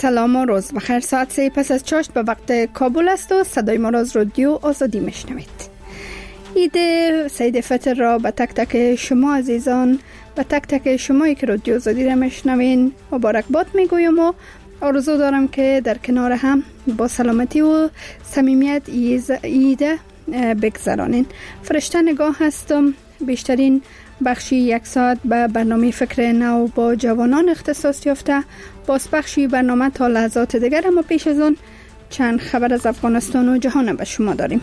سلام و روز بخیر. ساعت 3 پس از چاشت به وقت کابل است و صدای ما را از رادیو آزادی میشنوید. عید سید فطر را به تک تک شما عزیزان، به تک تک شمایی که رادیو آزادی را میشنوین مبارکباد میگویم و آرزو دارم که در کنار هم با سلامتی و صمیمیت عید بگذرانین. فرشته نگاه هستم. بیشترین بخشی 1 ساعت به برنامه فکر نو با جوانان اختصاص یافته. باز بخشی برنامه تا لحظات دیگر، اما پیش از آن چند خبر از افغانستان و جهان به شما داریم.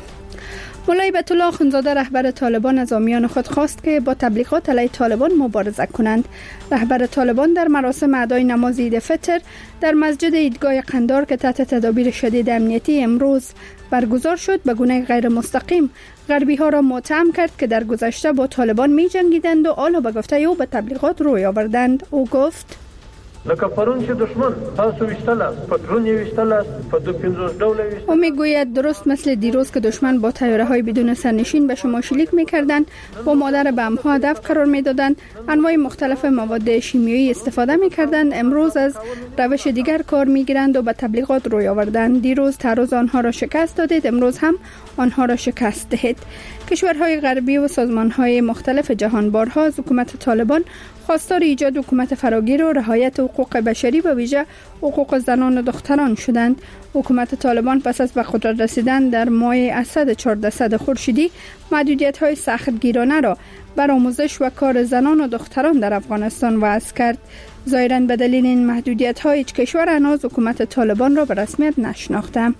مولای بیت الله اخوندزاده رهبر طالبان از حامیان خود خواست که با تبلیغات علیه طالبان مبارزه کنند. رهبر طالبان در مراسم ادای نماز عید فطر در مسجد عیدگاه قندار که تحت تدابیر شدید امنیتی امروز برگزار شد، به گونه غیر مستقیم غربی ها را متهم کرد که در گذشته با طالبان می جنگیدند و حالا به گفته او به تبلیغات روی آوردند. او گفت لکه پرون چې دشمن تاسو وشتل است پترون وشتل است په 25 ډول وشتل. او میگوید درست مثل دیروز که دشمن با طیاره های بدون سرنشین به شما شلیک میکردند و مادر بمب ها هدف قرار میدادند، انواع مختلف مواد شیمیایی استفاده میکردند، امروز از روش دیگر کار میگیرند و به تبلیغات روی آوردند. دیروز تعرض آنها را شکست دادید، امروز هم آنها را شکست دهید. کشورهای غربی و سازمانهای مختلف جهان بارها از حکومت طالبان خواستار ایجاد حکومت فراگیر و رعایت حقوق بشری و ویژه حقوق زنان و دختران شدند. حکومت طالبان پس از به قدرت رسیدن در ماه اسد 1400 خورشیدی محدودیت‌های سختگیرانه را بر آموزش و کار زنان و دختران در افغانستان وضع کرد. ظاهراً به دلیل این محدودیت‌ها هیچ کشور هنوز حکومت طالبان را به رسمیت نشناخته.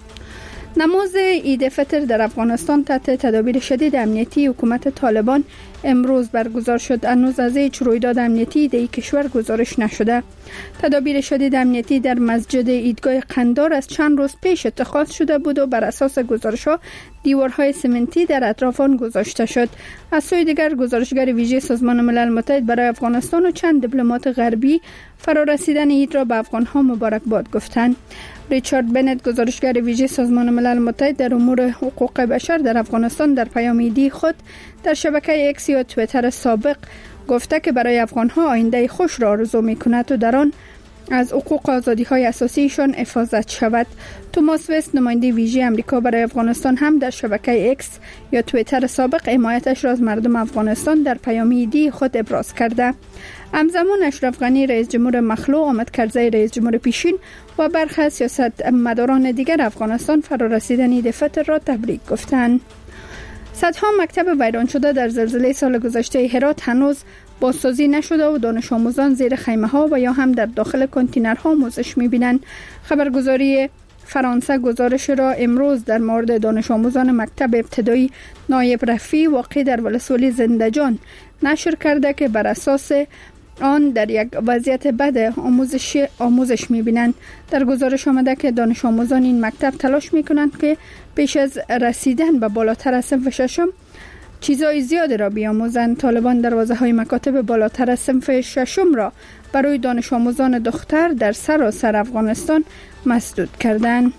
نماز عید فطر در افغانستان تحت تدابیر شدید امنیتی حکومت طالبان امروز برگزار شد. هنوز از هیچ رویداد امنیتی در کشور گزارش نشده. تدابیر شدید امنیتی در مسجد عیدگاه قندار از چند روز پیش اتخاذ شده بود و بر اساس گزارش‌ها دیوارهای سمنتی در اطراف آن گذاشته شد. از سوی دیگر گزارشگر ویژه سازمان ملل متحد برای افغانستان و چند دیپلمات غربی فرارسیدن عید را به افغان‌ها مبارکباد گفتند. ریچارد بنت گزارشگر ویژه سازمان ملل متحد در امور حقوق بشر در افغانستان در پیام عیدی خود در شبکه اکس یا توییتر سابق گفته که برای افغان‌ها آینده خوش را آرزو می‌کند و در آن از حقوق و آزادی‌های اساسیشان حفاظت شود. توماس وست نماینده ویژه آمریکا برای افغانستان هم در شبکه اکس یا توییتر سابق حمایتش را از مردم افغانستان در پیام عیدی خود ابراز کرده. همزمان اشرف غنی رئیس جمهور مخلوع، حامد کرزی رئیس جمهور پیشین و برخی از سیاستمداران دیگر افغانستان فرارسیدن عید فطر را تبریک گفتند. صدها مکتب ویران شده در زلزله سال گذشته هرات هنوز بازسازی نشده و دانش آموزان زیر خیمه ها و یا هم در داخل کانتینرها آموزش می‌بینند. خبرگزاری فرانسه گزارش را امروز در مورد دانش آموزان مکتب ابتدایی نایب رفیع واقع در ولسوالی زندجان نشر کرده که بر اساس آن در یک وضعیت بد آموزش می‌بینند. در گزارش آمده که دانش آموزان این مکتب تلاش می‌کنند که پیش از رسیدن به بالاتر از صنف ششم چیزای زیادی را بیاموزند. طالبان دروازه‌های مکاتب بالاتر از صنف ششم را برای دانش آموزان دختر در سراسر افغانستان مسدود کردند.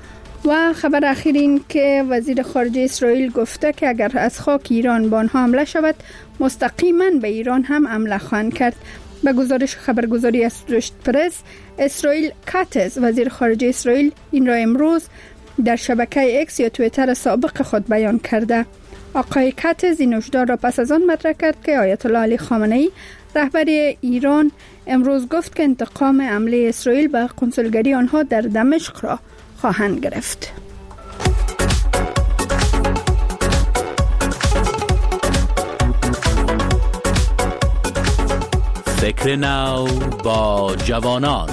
و خبر اخیر این که وزیر خارجه اسرائیل گفته که اگر از خاک ایران به آنها حمله شود مستقیما به ایران هم حمله خواهند کرد. به گزارش خبرگزاری اسوسییتد پرس، اسرائیل کاتز وزیر خارجه اسرائیل این را امروز در شبکه اکس یا توییتر سابق خود بیان کرده. آقای کاتز این هشدار را پس از آن مطرح کرد که آیت الله علی خامنه‌ای رهبر ایران امروز گفت که انتقام حمله اسرائیل به کنسولگری آنها در دمشق را خواهند گرفت. فکر نو با جوانان.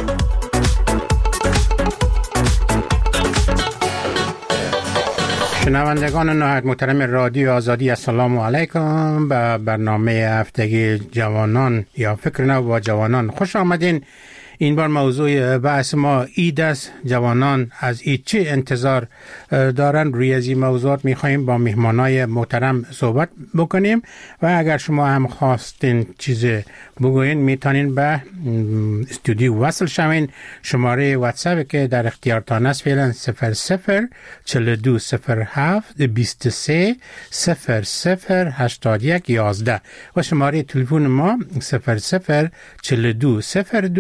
شنوندگان نهایت محترم رادیو آزادی، السلام علیکم. به برنامه هفتگی جوانان یا فکر نو با جوانان خوش آمدین. این بار موضوع بحث ما عید است. جوانان از عید چه انتظار دارن؟ روی از این موضوعات میخواییم با مهمانای محترم صحبت بکنیم و اگر شما هم خواستین چیز بگوین میتونین به استودیو وصل شوین. شماره واتساپ که در اختیارتان است فعلا 00 42 07 23 00 81 11 و شماره تلفن ما 00 42 02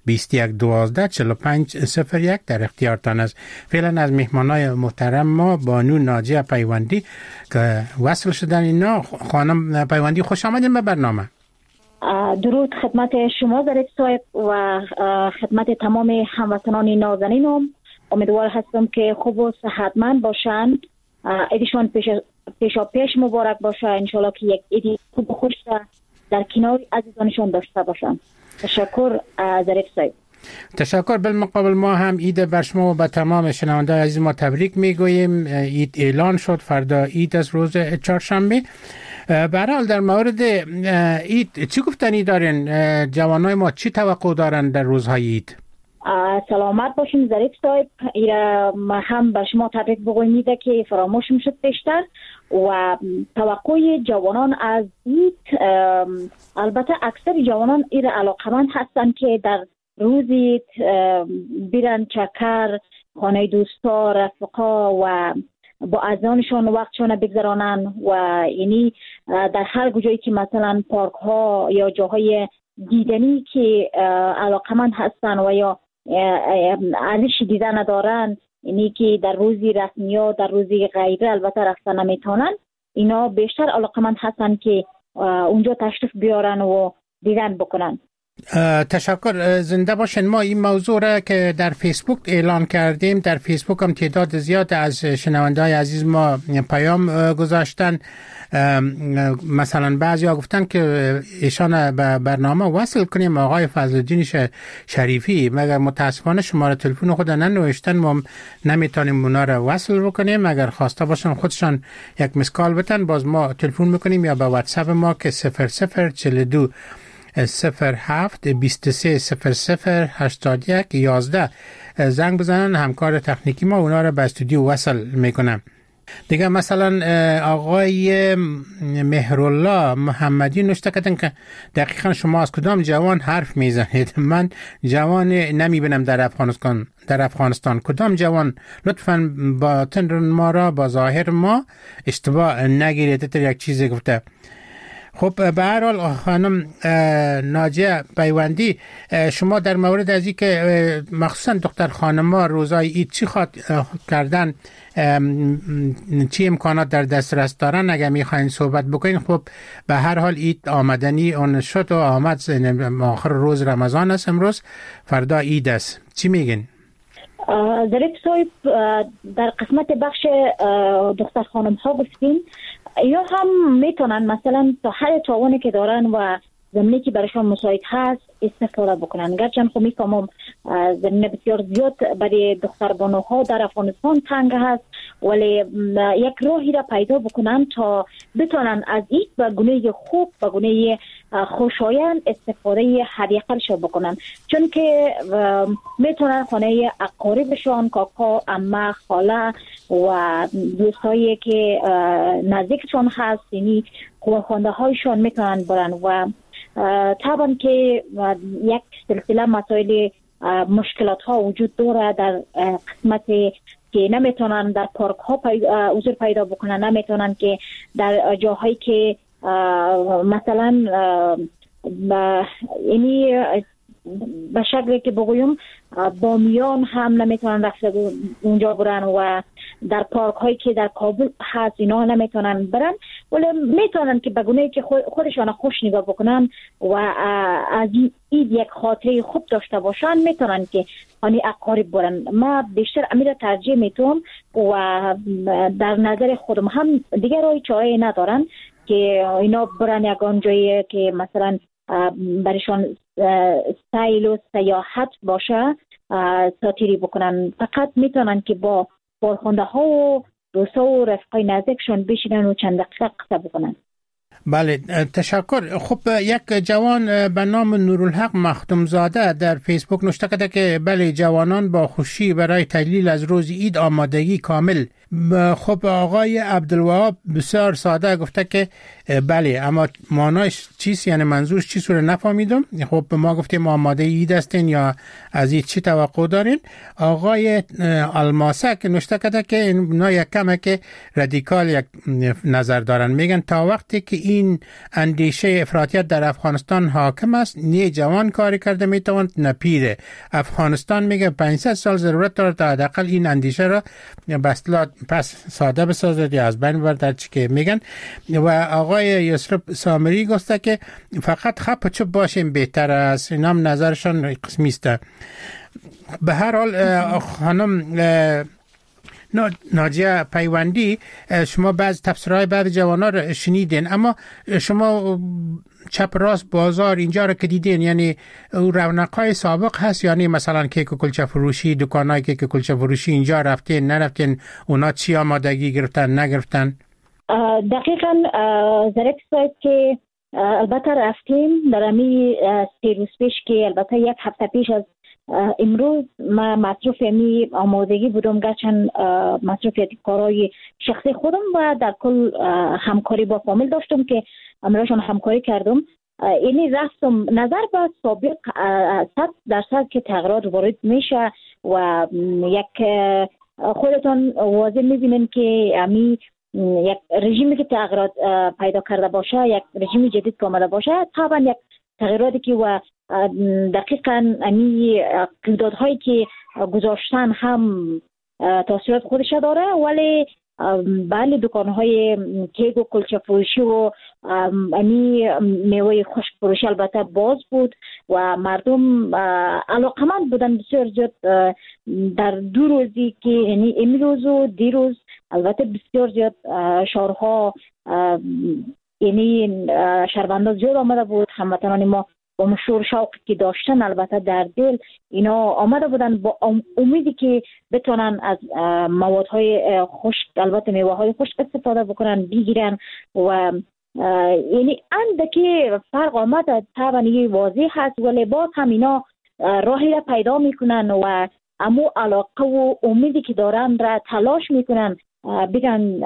21124501 در اختیارتان است. فعلا از مهمانای محترم ما بانو ناجیه پیوندی که وصل شدن اینا. خانم پیوندی خوش آمدین به برنامه. درود خدمت شما ظریف صاحب و خدمت تمام هموطنان نازنینم. امیدوار هستم که خوب و صحتمند باشند. ایدشان پیش مبارک باشه. انشالله که یک ایدی خوب و خوش در کنار عزیزانشان داشته باشند. تشکر ظریف صاحب. تشکر. بالمقابل ما هم عید بر شما و به تمام شنوندگان عزیز ما تبریک میگوییم. عید اعلان شد، فردا عید از روز چهارشنبه. به هر حال در مورد عید چی گفتنی دارین؟ جوانای ما چی توقع دارن در روزهای عید؟ سلامت باشین ظریف صاحب. ما هم بر شما تبریک بگوییم که فراموش شد پیشتر و توقع جوانان از عید، البته اکثر جوانان ایره علاقمند هستند که در روزی بیرن چکر، خانه دوستا، رفقا و با اذانشان وقتشان بگذرانن و یعنی در هر جایی که مثلا پارک ها یا جاهای دیدنی که علاقمند هستن و یا ارزش دیدن ندارن، یعنی که در روزی رسمی یا در روزی غیره البته رفتن نمیتونن، اینا بیشتر علاقمند هستن که اونجا تشریف بیارن و دیدن بکنن. تشکر. زنده باشین. ما این موضوع را که در فیسبوک اعلان کردیم، در فیسبوک هم تعداد زیاد از شنونده‌های عزیز ما پیام گذاشتن. مثلا بعضیا گفتن که ایشان به برنامه وصل کنیم آقای فضل‌الدین شریفی، مگر متاسفانه شماره تلفن خود ننوشتن، ما نمیتونیم اونا را وصل بکنیم. اگر خواسته باشن خودشان یک مسکال بتن، باز ما تلفن میکنیم یا به واتساپ ما که 0042 07 23 00 81 11 زنگ بزنن. همکار تکنیکی ما اونا رو به استودیو وصل میکنم. دیگه مثلا آقای مهرالله محمدی نوشته کردن که دقیقا شما از کدام جوان حرف میزنید؟ من جوان نمیبینم در افغانستان. کدام جوان؟ لطفاً باطن ما را با ظاهر ما اشتباه نگیرید. یک چیزی گفته. خب به هر حال خانم ناجیه پیوندی، شما در مورد از این که مخصوصا دختر خانم‌ها روزای عید چی خواد کردن، چی امکانات در دسترس دارن، اگر میخواین صحبت بکنین. خب به هر حال عید آمدنی اون شد و آمد، آخر روز رمضان است امروز، فردا عید است. چی میگین؟ ظریف صاحب، در قسمت بخش دختر خانم ها گفتین، یا هم میتونن مثلا تا هر توانی که دارن و زمینی که برایشان مساعد هست استفاده بکنن. گرچه خب میفهمم زمینه بسیار زیاد برای دختر بانوها در افغانستان تنگ هست، ولی یک راهی را پیدا بکنن تا بتونن از این به گونه خوب، به گونه خوشایند استفاده حداقلش بکنن. چون که میتونن خانه اقاربشان، کاکا، عمه، خاله و دوستایی که نزدیکشان هست، یعنی خانواده هایشان میتونن برن و طبعا که یک سلسله مسائل مشکلات ها وجود داره در قسمت که نمیتونن در پارک ها حضور پیدا بکنن، نمیتونن که در جاهایی که مثلا یعنی به شکلی که بگویم بامیان هم نمیتونن رفت اونجا برن و در پارک هایی که در کابل هست اینا نمیتونن برن، ولی میتونن که بگونه که خودشان خوش نگاه بکنن و از این یک خاطره خوب داشته باشن، میتونن که خانه اقارب برن. ما بیشتر امیر ترجیح میتونم و در نظر خودم هم دیگر راه چاره ندارن که اینا برن یکان جایی که مثلا برشان سیل و سیاحت باشه ساتیری بکنن. فقط میتونن که با بارخونده ها و دوستا و رفقای نزدیکشون بشینن و چند دقیقه قصه بکنن. بله، تشکر. خب یک جوان به نام نورالحق مخدومزاده در فیسبوک نوشته کرده که بله، جوانان با خوشی برای تجلیل از روز عید آمادگی کامل خب آقای عبدالوهاب بسیار ساده گفته که بله، اما معناش چیست، یعنی منظورش چیست رو نفهمیدم. خب به ما گفتیم آماده اید هستین یا از این چی توقع دارین؟ آقای الماسک نوشته کرده که اینا یک کمه که رادیکال یک نظر دارن، میگن تا وقتی که این اندیشه افراطیت در افغانستان حاکم است، نه جوان کاری کرده میتواند نه پیره. افغانستان میگه 500 سال ضرورت داره تا حداقل این اندیشه را پس ساده بسازد یا از بین ببرد چی که میگن. و آقای یسرب سامری گفته که فقط خپ و چپ باشیم بهتر است. این هم نظرشان قسمی است. به هر حال خانم ناجیه پیوندی، شما بعض تفسیرهای بعض جوانان رو شنیدین، اما شما چپ راست بازار اینجا رو که دیدین، یعنی رونقای سابق هست؟ یعنی مثلا کیک و کلچه فروشی، دکانای کیک و کلچه فروشی اینجا رفتین نرفتین؟ اونا چی آمادگی گرفتن نگرفتن؟ دقیقاً ظریف صاحب که البته رفتیم در امی 3 روز پیش، که البته 1 هفته پیش از امروز ما مصروف امی آمادگی بودم، گرچند مصروفیت کارهای شخصی خودم و در کل همکاری با فامیل داشتم که امروزشان همکاری کردم. اینی رفتم نظر به سابق 100% که تغییرات وارد میشه و یک خودتان واضح میبینین که امی یک رژیمی که تغییرات پیدا کرده باشه، یک رژیم جدید که آمده باشه، طبعا یک تغییراتی که و دقیقاً امی قراردادهایی که گذاشتن هم تاثیرات خودش داره، ولی بله دکانهای کیک و کلچه فروشی و امی میوه خشک فروشی البته باز بود و مردم علاقمند بودن بسیار زیاد. در 2 روزی که یعنی امروز و دیروز البته بسیار زیاد شهرها یعنی شهروندان زیاد آمده بود. هموطنان ما با مشور شوقی که داشتن البته در دل اینا آمده بودن با امیدی که بتونن از موادهای خشک، البته میوه‌های خشک استفاده بکنن، بگیرن و یعنی اندکی فرق آمده. طبعا یه واضح هست، ولی باز هم اینا راهی را پیدا میکنن و امو علاقه و امیدی که دارن را تلاش میکنن بگن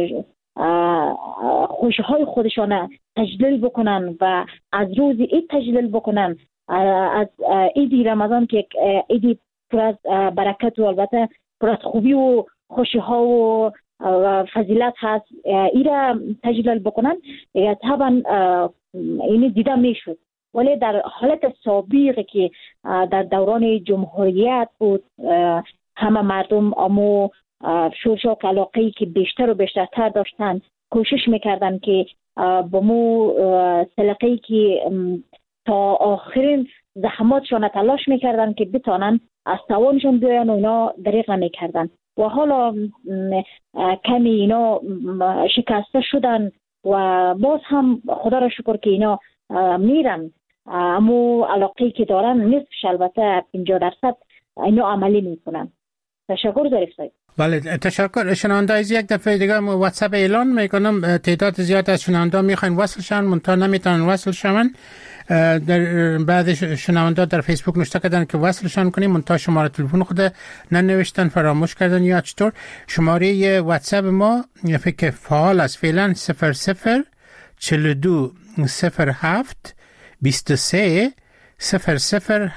خوشهای خودشان تجلیل بکنن و از روز عید تجلیل بکنن، از عید رمضان که عید پر از برکت و البته پر از خوبی و خوشی ها و فضیلت هست، ایره تجلیل بکنن. طبعا اینی دیده میشد، ولی در حالت سابقه که در دوران جمهوریت بود، همه مردم امو شورشاق علاقه‌ای که بیشتر و بیشترتر داشتن، کوشش میکردن که با مو سلقه‌ای که تا آخرین زحماتشان تلاش میکردن که بتانن از توانشون بیاین و اینا دریغ نمیکردن و حالا کمی اینا شکسته شدن و باز هم خدا را شکر که اینا میرن، امو علاقه‌ای که دارن نصفش البته 50% اینا عملی میکنن. تشکر ظریف صاحب. بله تشکر. شنونده از یک دفعه دیگه واتساپ اعلان میکنم تعداد زیاد از شنونده میخواین وصل شن منتها نمیتونن وصل شون. در بعض شنونده در فیسبوک نوشته کردن که وصلشان کنیم منتها شماره تلفن خود ننوشتن، فراموش کردن یا چطور. شماره واتساپ ما فکر فعال است فعلا 00 42 07 23 00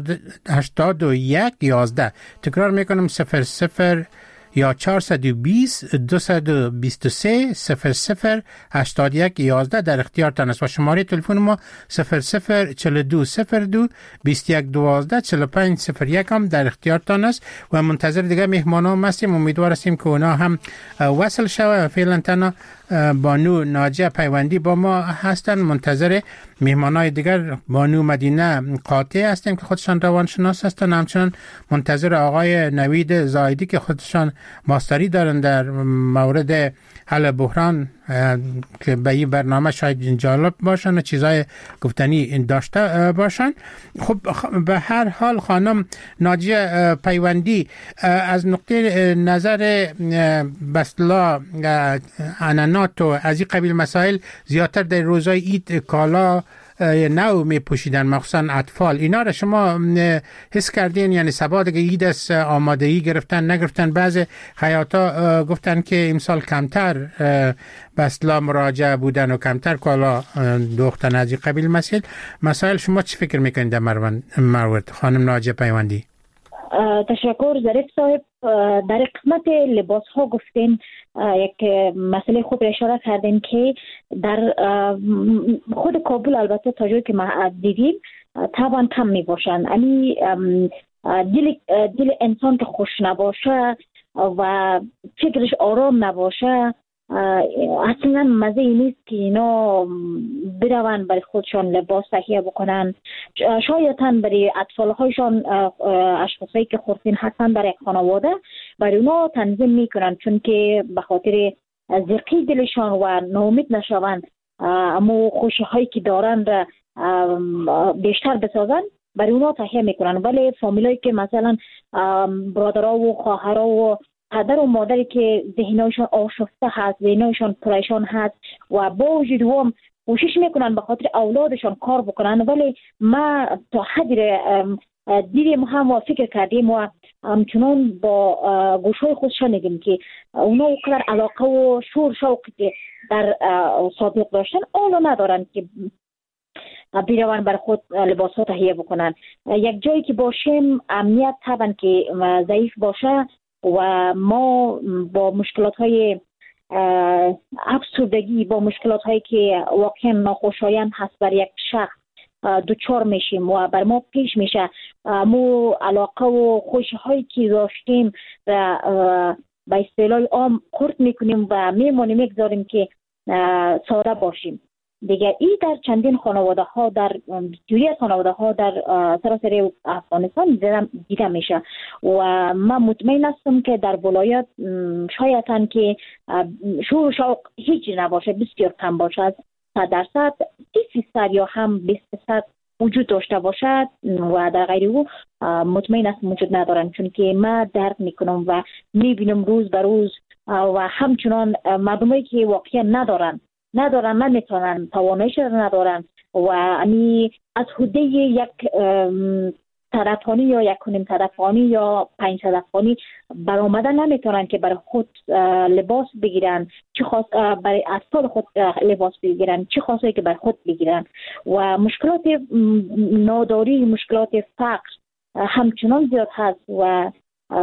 81 11. تکرار میکنم 00 یا 420 223 00 81 11 در اختیارتان است و شماره تلفن ما 00 42 02 21 12 45 01 هم در اختیارتان است و منتظر دیگه مهمانان هستیم. امیدوار هستیم که اونا هم وصل شوه. فعلا تنها بانو ناجیه پیوندی با ما هستن، منتظر مهمانای دیگر بانو مدینه قاطع هستیم که خودشان روانشناس هستن، همچنان منتظر آقای نوید زایدی که خودشان ماستری دارن در مورد حل بحران که به این برنامه شاید جالب باشن و چیزای گفتنی داشته باشن. خب به هر حال خانم ناجیه پیوندی از نقطه نظر بسلا عنانات و از این قبیل مسائل زیادتر در روزهای عید کالا نو می پوشیدن، مخصوصا اطفال. اینا را شما حس کردین؟ یعنی سبا دیگه عید است، آمادگی گرفتن نگرفتن؟ بعضی خیاطا گفتن که امسال کمتر به اصطلاح مراجعه بودن و کمتر کالا دوختن از این قبیل مسائل. شما چی فکر میکنید در مورد خانم ناجیه پیوندی؟ تشکر ظریف صاحب. در قسمت لباس ها گفتین یک مسئله خوب اشاره کردین که در خود کابل البته تا جایی که ما دیدیم طبعا کم می باشن. یعنی دل انسان که خوش نباشه و فکرش آرام نباشه اصلا مزه نیست که اینا برون برای خودشان لباس تهیه بکنن. شایداً برای اطفال‌هایشان، اشخاصی که خردسن هستن در یک خانواده، برای اونا تنظیم میکنن، چون که به خاطر زرقی دلشان و ناامید نشوند اما خوشی‌هایی که دارن را بیشتر بسازن، برای اونا تهیه میکنن. ولی فامیلایی که مثلا برادرها و خواهرها و پدر و مادری که ذهنشان آشفته هست، ذهنشان پریشان هست و با وجود هم کوشش میکنن به خاطر اولادشان کار بکنن، ولی ما تا حدی دیدیم هم و فکر کردیم و همچنان با گوشهای خود شنیدیم که اونا اونقدر علاقه و شور شوقی که در سابق داشتن اونا ندارن که بیروان بر خود لباس ها تهیه بکنن. یک جایی که باشیم امنیت طبعا که ضعیف باشه و ما با مشکلات های افسردگی، با مشکلات هایی که واقعا ناخوشایند هست بر یک شخص دوچار میشیم و بر ما پیش میشه. مو علاقه و خوشی هایی که داشتیم به اصطلاح عام خرد میکنیم و میمونیم میگذاریم که ساده باشیم. دیگه این در چندین خانواده ها، در جوری خانواده ها در سراسر افغانستان دیده میشه و من مطمئن هستم که در ولایت شایداً که شور و شوق هیچ نباشه، بسیار کم باشه، از 100% 30% یا هم 20% وجود داشته باشد و در غیر او مطمئن هستم وجود ندارن، چون که من درک میکنم و میبینم روز به روز و همچنان مردمایی که واقعا ندارن نمیتونن، تواناییش ندارن و امی از حده یک طرفانی یا یک کنیم طرفانی یا 5 طرفانی برآمدن نمیتونن که برای خود لباس بگیرن، چه خاص برای اطفال خود لباس بگیرن، چه خاصی که برای خود بگیرن. و مشکلات ناداری، مشکلات فقر همچنان زیاد هست و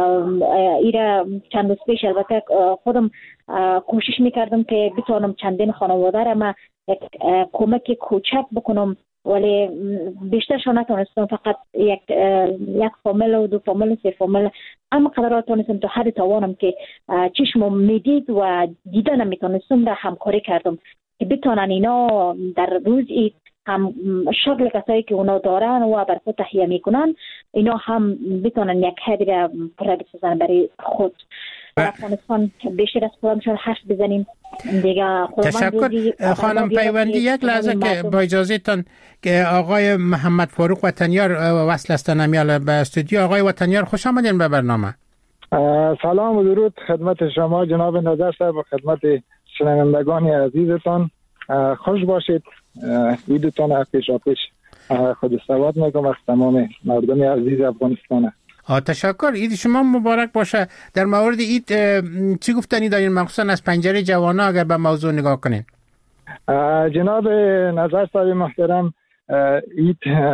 ایره چند روز پیش البته خودم کوشش میکردم که بتونم چندین خانواده را ما یک کمک کوچک بکنم، ولی بیشترشان نتونستم، فقط یک فامیل و 2 فامیل 3 فامیل، اما قدرات تونستم تا حد توانم که چشمم میدید و دیدن میتونستم در همکاری کردم که بتونن اینا در روز اید هم شغل کسایی که اونا دارن و بر خود تهیه میکنن اینا هم بتونن یک حدی را بسازن برای خود. افغانستان بیشتر از خودمشون حرف بزنیم دیگه. تشکر خانم پیوندی. یک لحظه که با اجازهتان که آقای محمد فاروق وطنیار وصل هستن امیال به استودیو. آقای وطنیار خوش آمدین به برنامه. سلام و درود خدمت شما جناب نظر صاحب و خدمت شنوندگان عزیزتان. خوش باشید. عیدتان پیشاپیش خود سواد میگم از تمام مردم عزیز افغانستان. تشکر. عید شما مبارک باشه. در مورد عید چی گفتنی دارین، مخصوصا از پنجره جوانا اگر به موضوع نگاه کنین؟ جناب نظر صاحب محترم، عید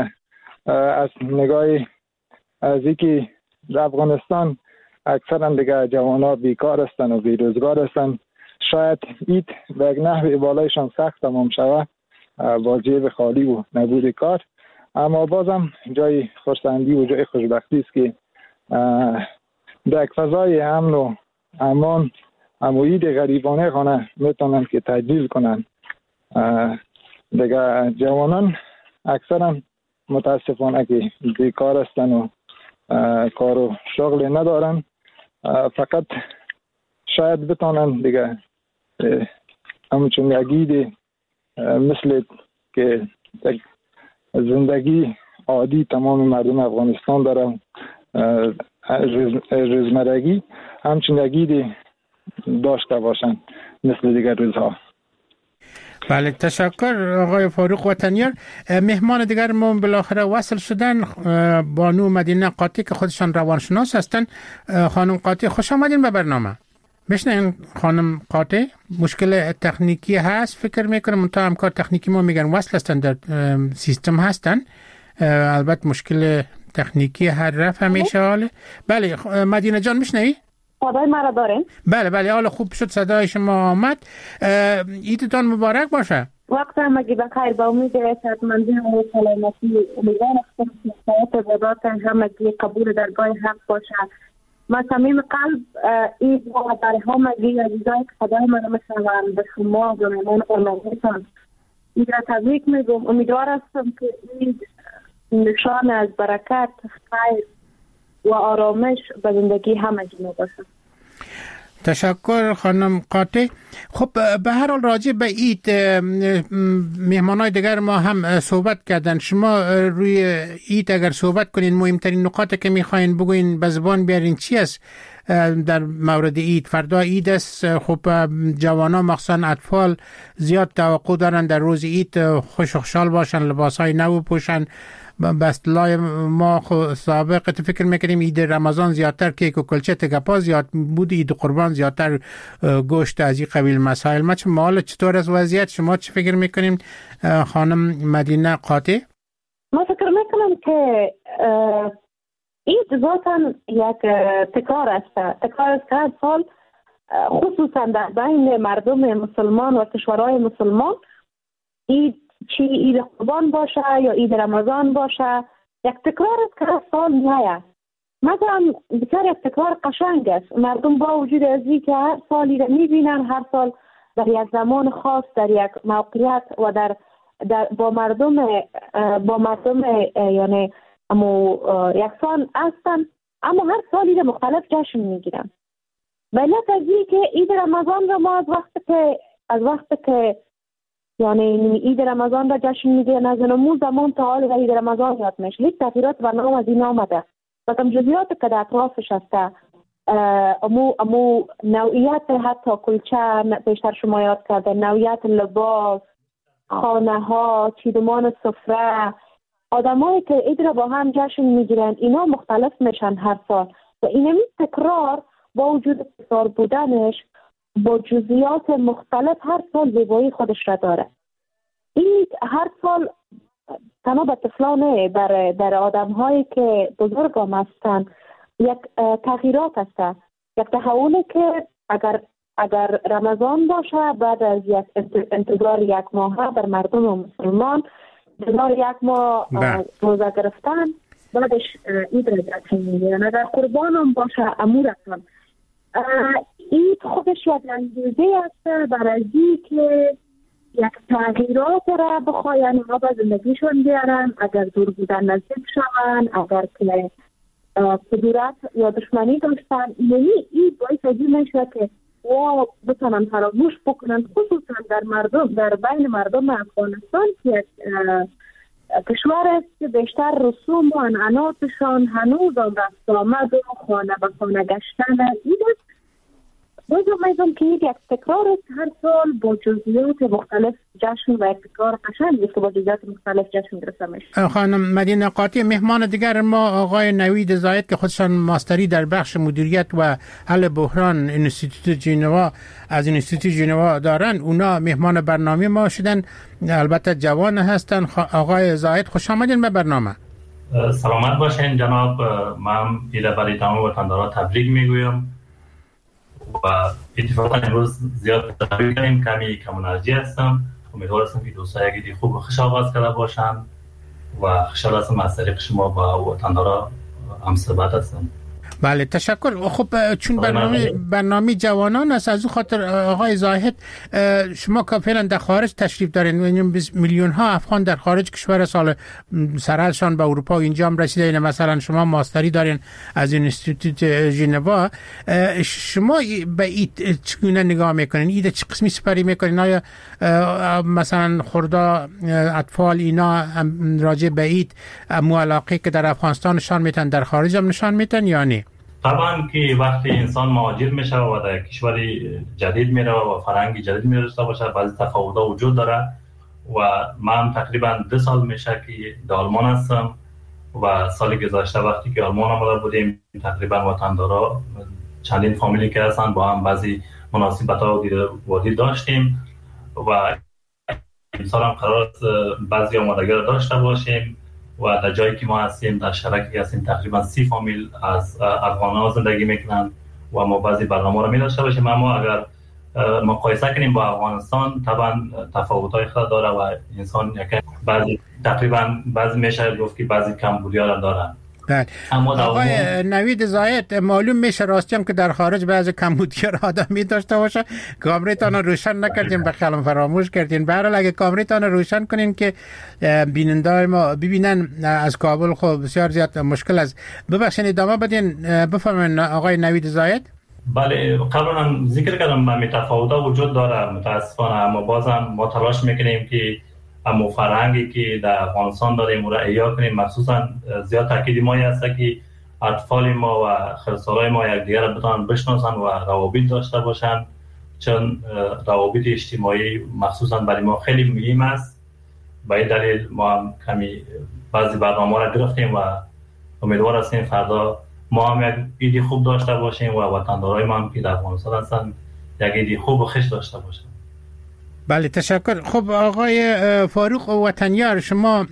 از نگاه از اینکه در افغانستان اکثرا دیگه جوانا بیکار هستن و بیروزگار هستن، شاید عید به یک نحو بالایشان سخت تمام شود با جیب خالی و نبود کار، اما بازم جای خرسندی و جای خوشبختی است که در یک فضای امن و امان عید غریبانه خانه میتونن که تجلیل کنن. دیگه جوانان اکثرا متاسفانه که بیکار هستن و کار و شغل ندارن، فقط شاید بتونن دیگه همچون یکید مثل که زندگی عادی تمام مردم افغانستان دارن، روزمرگی همچون یکید داشته باشن مثل دیگر روزها. بله تشکر آقای فاروق وطنیار. مهمان دیگر ما بالاخره وصل شدن، بانو مدینه قاطی که خودشان روانشناس هستن. خانم قاطی خوش آمدین به برنامه. بشنین خانم قاطی، مشکل تکنیکی هست فکر میکنم، منتها همکار تکنیکی ما میگن وصل هستن، در سیستم هستن. البته مشکل تکنیکی هر رفع میشه حاله. بله مدینه جان میشنوی؟ صدای مرا دارین؟ بله حالا خوب شد صدای شما آمد. عیدتان مبارک باشه. وقت همگی بخیر، با امید صحتمندی و سلامتی. امیدوارم که عبادات همگی قبول درگاه حق باشه. من صمیم قلب عید و برای همگی عزیزان که خدای من میشنوند به شما و مهمان قربانیتان عید را تبریک میگم. امیدوار هستم که عید نشان از برکت، خیر و آرامش به زندگی همگی ما باشه. تشکر خانم قاطی. خب به هر حال راجع به عید مهمانای دیگر ما هم صحبت کردن. شما روی عید اگر صحبت کنین، مهمترین نکاتی که میخواین بگوین به زبان بیارین چی است در مورد عید؟ فردا عید است، خب جوانان مخصوصا اطفال زیاد توقع دارن در روز عید خوش و خوشحال باشن، لباسای نو بپوشن. بستلای ما سابق فکر میکنیم عید رمضان زیادتر کیک و کلچه تگپا زیاد بود، عید قربان زیادتر گوشت از این قبیل مسائل. ما چه مال چطور از وضعیت شما چه فکر میکنیم خانم مدینه قاطی؟ ما فکر میکنم که عید ذاتاً یک تکرار است که هر سال خصوصا در بین مردم مسلمان و کشورهای مسلمان عید، چی عید قربان باشه یا عید رمضان باشه، یک تکرار است که هر سال میاد. مثلا بسیار یک تکرار قشنگ است. مردم با وجود از این که هر سالی را میبینن، هر سال در یک زمان خاص در یک موقعیت و در با مردم یعنی یکسان هستن، اما هر سالی را مختلف جشن میگیرن. علت از این که عید رمضان را ما از وقت که یعنی عید رمضان را جشن میگیرن از نمون زمان تا حال عید رمضان یاد میشه. هیچ تغییرات و نام از این آمده و کم جزئیات که در اطرافش هسته، امو نوعیت حتی کلچه بیشتر شما یاد کرده، نوعیت لباس، خانه ها، چیدمان سفره، آدمایی که عید را با هم جشن میگیرن، اینا مختلف میشن هر سال و اینمی تکرار با وجود تکرار بودنش با جزئیات مختلف هر سال زیبایی خودش را داره. عید هر سال تنها به طفلانه در آدم هایی که بزرگ هم هستن یک تغییرات هست، یک تحولی که اگر رمضان باشه بعد از یک انتظار یک ماه بر مردم مسلمان، انتظار یک ماه روزه گرفتن، بعدش عید را جشن میگیرن. اگر قربان هم باشه امور هستن. عید خودش یک انگیزه است برای که یک تغییرات را بخواین ها به زندگیشون بیارن. اگر دور بودن نزدیک شون، اگر که صدورت یا دشمنی داشتن، یعنی عید باعث از این میشه که بتونن فراموش بکنن، خصوصا در بین مردم افغانستان که یک کشور است که بیشتر رسوم و عنعناتشان هنوز هم رفت آمد و خانه به خانه گشتن عید است. میدونم که یک تکرار است هر سال با جزئیات مختلف جشن و یک تکرار قشنگ است که با جزئیات مختلف جشن گرفته میشه. خانم مدینه قاطی، مهمان دیگر ما آقای نوید زاید که خودشان ماستری در بخش مدیریت و حل بحران انستیتوت ژنوا از انستیتوت ژنوا دارن، اونا مهمان برنامه ما شدن، البته جوان هستن. آقای زاید خوش آمدین به برنامه. سلامت باشین جناب. من برای تمام وطنداران تبریک میگویم و اتفاقا امروز زیاد تبریک داریم. کم انرژی هستم. امیدوار هستم که دوستان یکی خوب و خوش آغاز کرده باشن و خوشحال هستم از طریق شما با وطنداران هم صحبت هستم. بله تشکر. خب چون برنامه جوانان است، از اون خاطر آقای زاهد شما که فعلا در خارج تشریف دارین، میلیون ها افغان در خارج کشور سال سرحدشان به اروپا و اینجا هم رسیده، مثلا شما ماستری دارین از انستیتوت ژنوا، شما به عید چگونه نگاه میکنین؟ عید چه قسمی سپری میکنین؟ آیا مثلا خوردا اطفال اینا راجع به عید مو علاقه که در افغانستان نشان میتن در خارج هم نشان میتن یا نه؟ طبعا که وقتی انسان مهاجر میشه و در کشوری جدید میره و فرهنگ جدید میرسته باشه، بعضی تفاوت‌ها وجود داره و من تقریبا 2 سال میشه که در آلمان هستم و سال گذشته وقتی که آلمان آمده بودیم تقریبا وطندارا چندین فامیلی که هستن با هم بعضی مناسبت‌ها و دید داشتیم و امسال هم قرار است بعضی آمادگی را داشته باشیم و در جایی که ما هستیم در شرکی هستیم تقریبا 30 فامیل از افغان‌ها زندگی میکنن و ما بعضی برنامه را می داشته باشیم. اما اگر مقایسه کنیم با افغانستان طبعا تفاوت‌های خود داره و انسان بعضی تقریبا بعضی میشه گفت که بعضی کمبودی‌ها را دارن. آقای نوید زاید، معلوم میشه راستیم که در خارج بعضی کمبودی را آدمی داشته باشه. کامریتان رو روشن نکردین، بخیالم فراموش کردین. برحال اگه کامریتان رو روشن کنین که بیننده ما ببینن از کابل خب بسیار زیاد مشکل است. ببخشید ادامه بدین، بفرمایید آقای نوید زاید. بله، قبلا هم ذکر کردم همین تفاوت‌ها وجود داره متاسفانه، اما بازم ما تلاش میکنیم که اما فرهنگی که در افغانستان داریم را احیا کنیم. مخصوصا زیاد تاکید ما است که اطفال ما و خردسالای ما یکدیگر را بتوانند بشناسن و روابط داشته باشند، چون روابط اجتماعی مخصوصا برای ما خیلی مهم است. به این دلیل ما هم کمی بعضی برنامه را گرفتیم و امیدوار هستیم فردا ما هم یک ایدی خوب داشته باشیم و وطندارای ما هم که در افغانستان هستند یک ایدی خوب و خوش داشته باشند. بله تشکر. خب آقای فاروق وطنیار، شما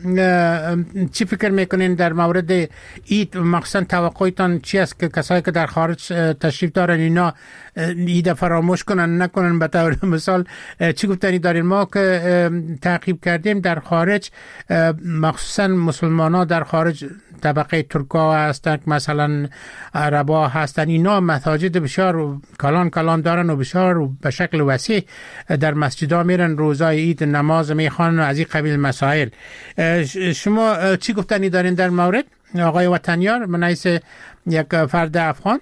چی فکر میکنین در مورد عید؟ مخصوصا توقعتان چی است که کسایی که در خارج تشریف دارن اینا عید فراموش کنن نکنن؟ به طور مثال چی گفتنی دارین؟ ما که تعقیب کردیم در خارج مخصوصا مسلمان ها در خارج طبقه ترکا هستن، مثلا عربا هستن، اینا مساجد بسیار کلان دارن و بسیار به شکل وسیع در مسجدها میرن، روزای عید نماز میخوانن و از این قبیل مسائل. شما چی گفتنی دارین در مورد آقای وطنیار من حیث یک فرد افغان؟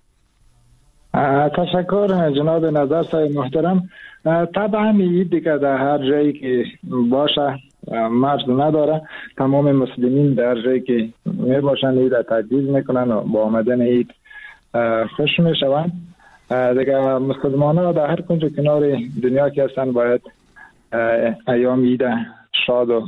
تشکر جناب نظر صاحب محترم. طبعا عید دیگه در هر جایی که باشه مرز نداره، تمام مسلمین در جایی که می باشن عید تجدید میکنن و با آمدن عید خوش میشوند. دیگه مسلمان ها در هر کنج کنار دنیا که هستن باید ایام عید شاد و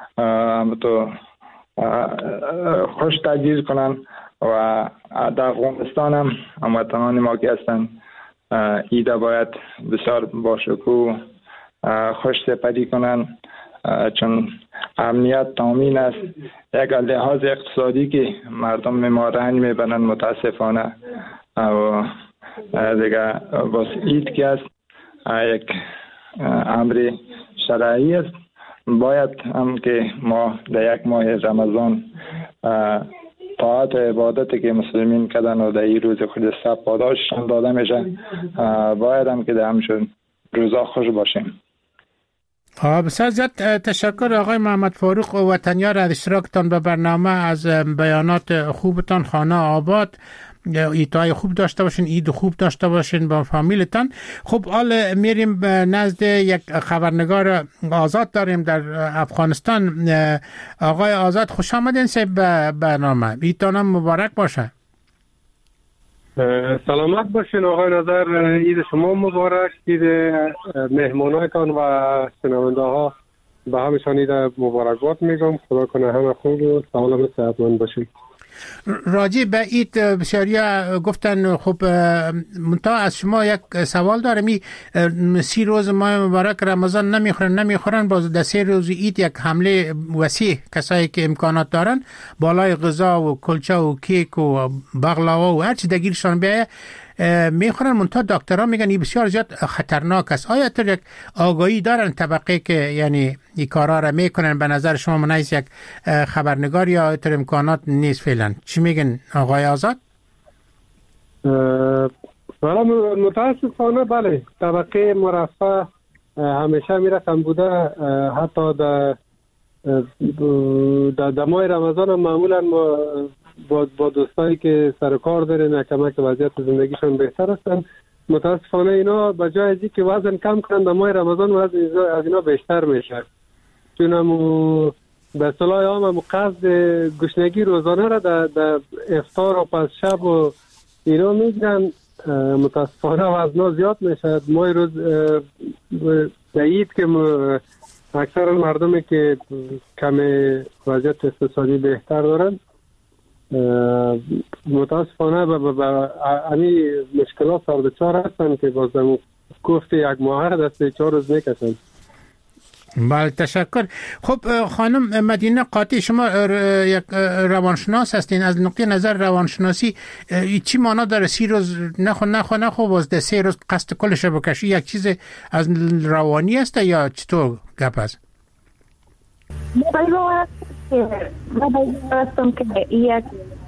خوش تجدید کنن و در افغانستان هم هموطنان ما که هستن عید باید بسیار با شکوه خوش سپری کنن، چون امنیت تامین است. یک لحاظ اقتصادی که مردم ما رنج میبرن متاسفانه و دیگه باز عید که است یک امر شرعی است. باید هم که ما در یک ماه رمضان طاعت و عبادتی که مسلمین کردن و در این روز خود سب پاداششان داده میشه، باید هم که در همشون روزا خوش باشیم. بسیار زیاد تشکر آقای محمد فاروق وطنیار از اشتراکتان به برنامه، از بیانات خوبتان. خانه آباد، ایدهای خوب داشته باشین، عید خوب داشته باشین با فامیلتان. خب حالا میریم نزد یک خبرنگار آزاد داریم در افغانستان. آقای آزاد خوش آمدین به برنامه. عیدتان مبارک باشه. سلامت باشین آقای نظر، عید شما مبارک، عید مهمانایتان و شنونده ها به همشان عید مبارکات میگم. خدا کنه همه خوب و سلامت و صحتمند باشین. راجع به عید بسیاریا گفتن. خب منتها از شما یک سوال دارم. 30 روز ماه مبارک رمضان نمیخورن باز در 3 روز عید یک حمله وسیع کسایی که امکانات دارن بالای غذا و کلچه و کیک و بغلاوا و هر چی دگیرشان بیایه میخورن. منتها دکترها میگن این بسیار زیاد خطرناک است. آیا تو یک آگاهی دارن طبقه که یعنی این کارا را میکنن؟ به نظر شما من از یک خبرنگار یا تو امکانات نیست فعلا؟ چی میگن آقای آزاد؟ متاسفانه بله، طبقه مرفه همیشه میرسن بوده. حتی در ماه رمضان هم معمولا ما با دوستایی که سر کار دارن کمک وضعیت زندگیشون بهتر هستن، متاسفانه اینا به جای از که وزن کم کنن در ماه رمضان وزن از اینا بیشتر میشه، چون به اصطلاح هم قصد گشنگی روزانه را در افطار و پس شب و اینا میگن متاسفانه وزنا زیاد میشه. ما روز دعید که اکثر مردمی که کم وضعیت اقتصادی بهتر دارن متاسفانه به امی مشکلات سردچار هستن که بازم گفت یک ماه دست 4 روز میکشن. بله تشکر. خب خانم مدینه قاطی، شما یک روانشناس هستین. از نقطه نظر روانشناسی چی معنا داره 30 روز نخو باز 3 روز قصد کلش بکشی؟ یک چیز از روانی است یا چطور گپ است؟ ما هستم که یک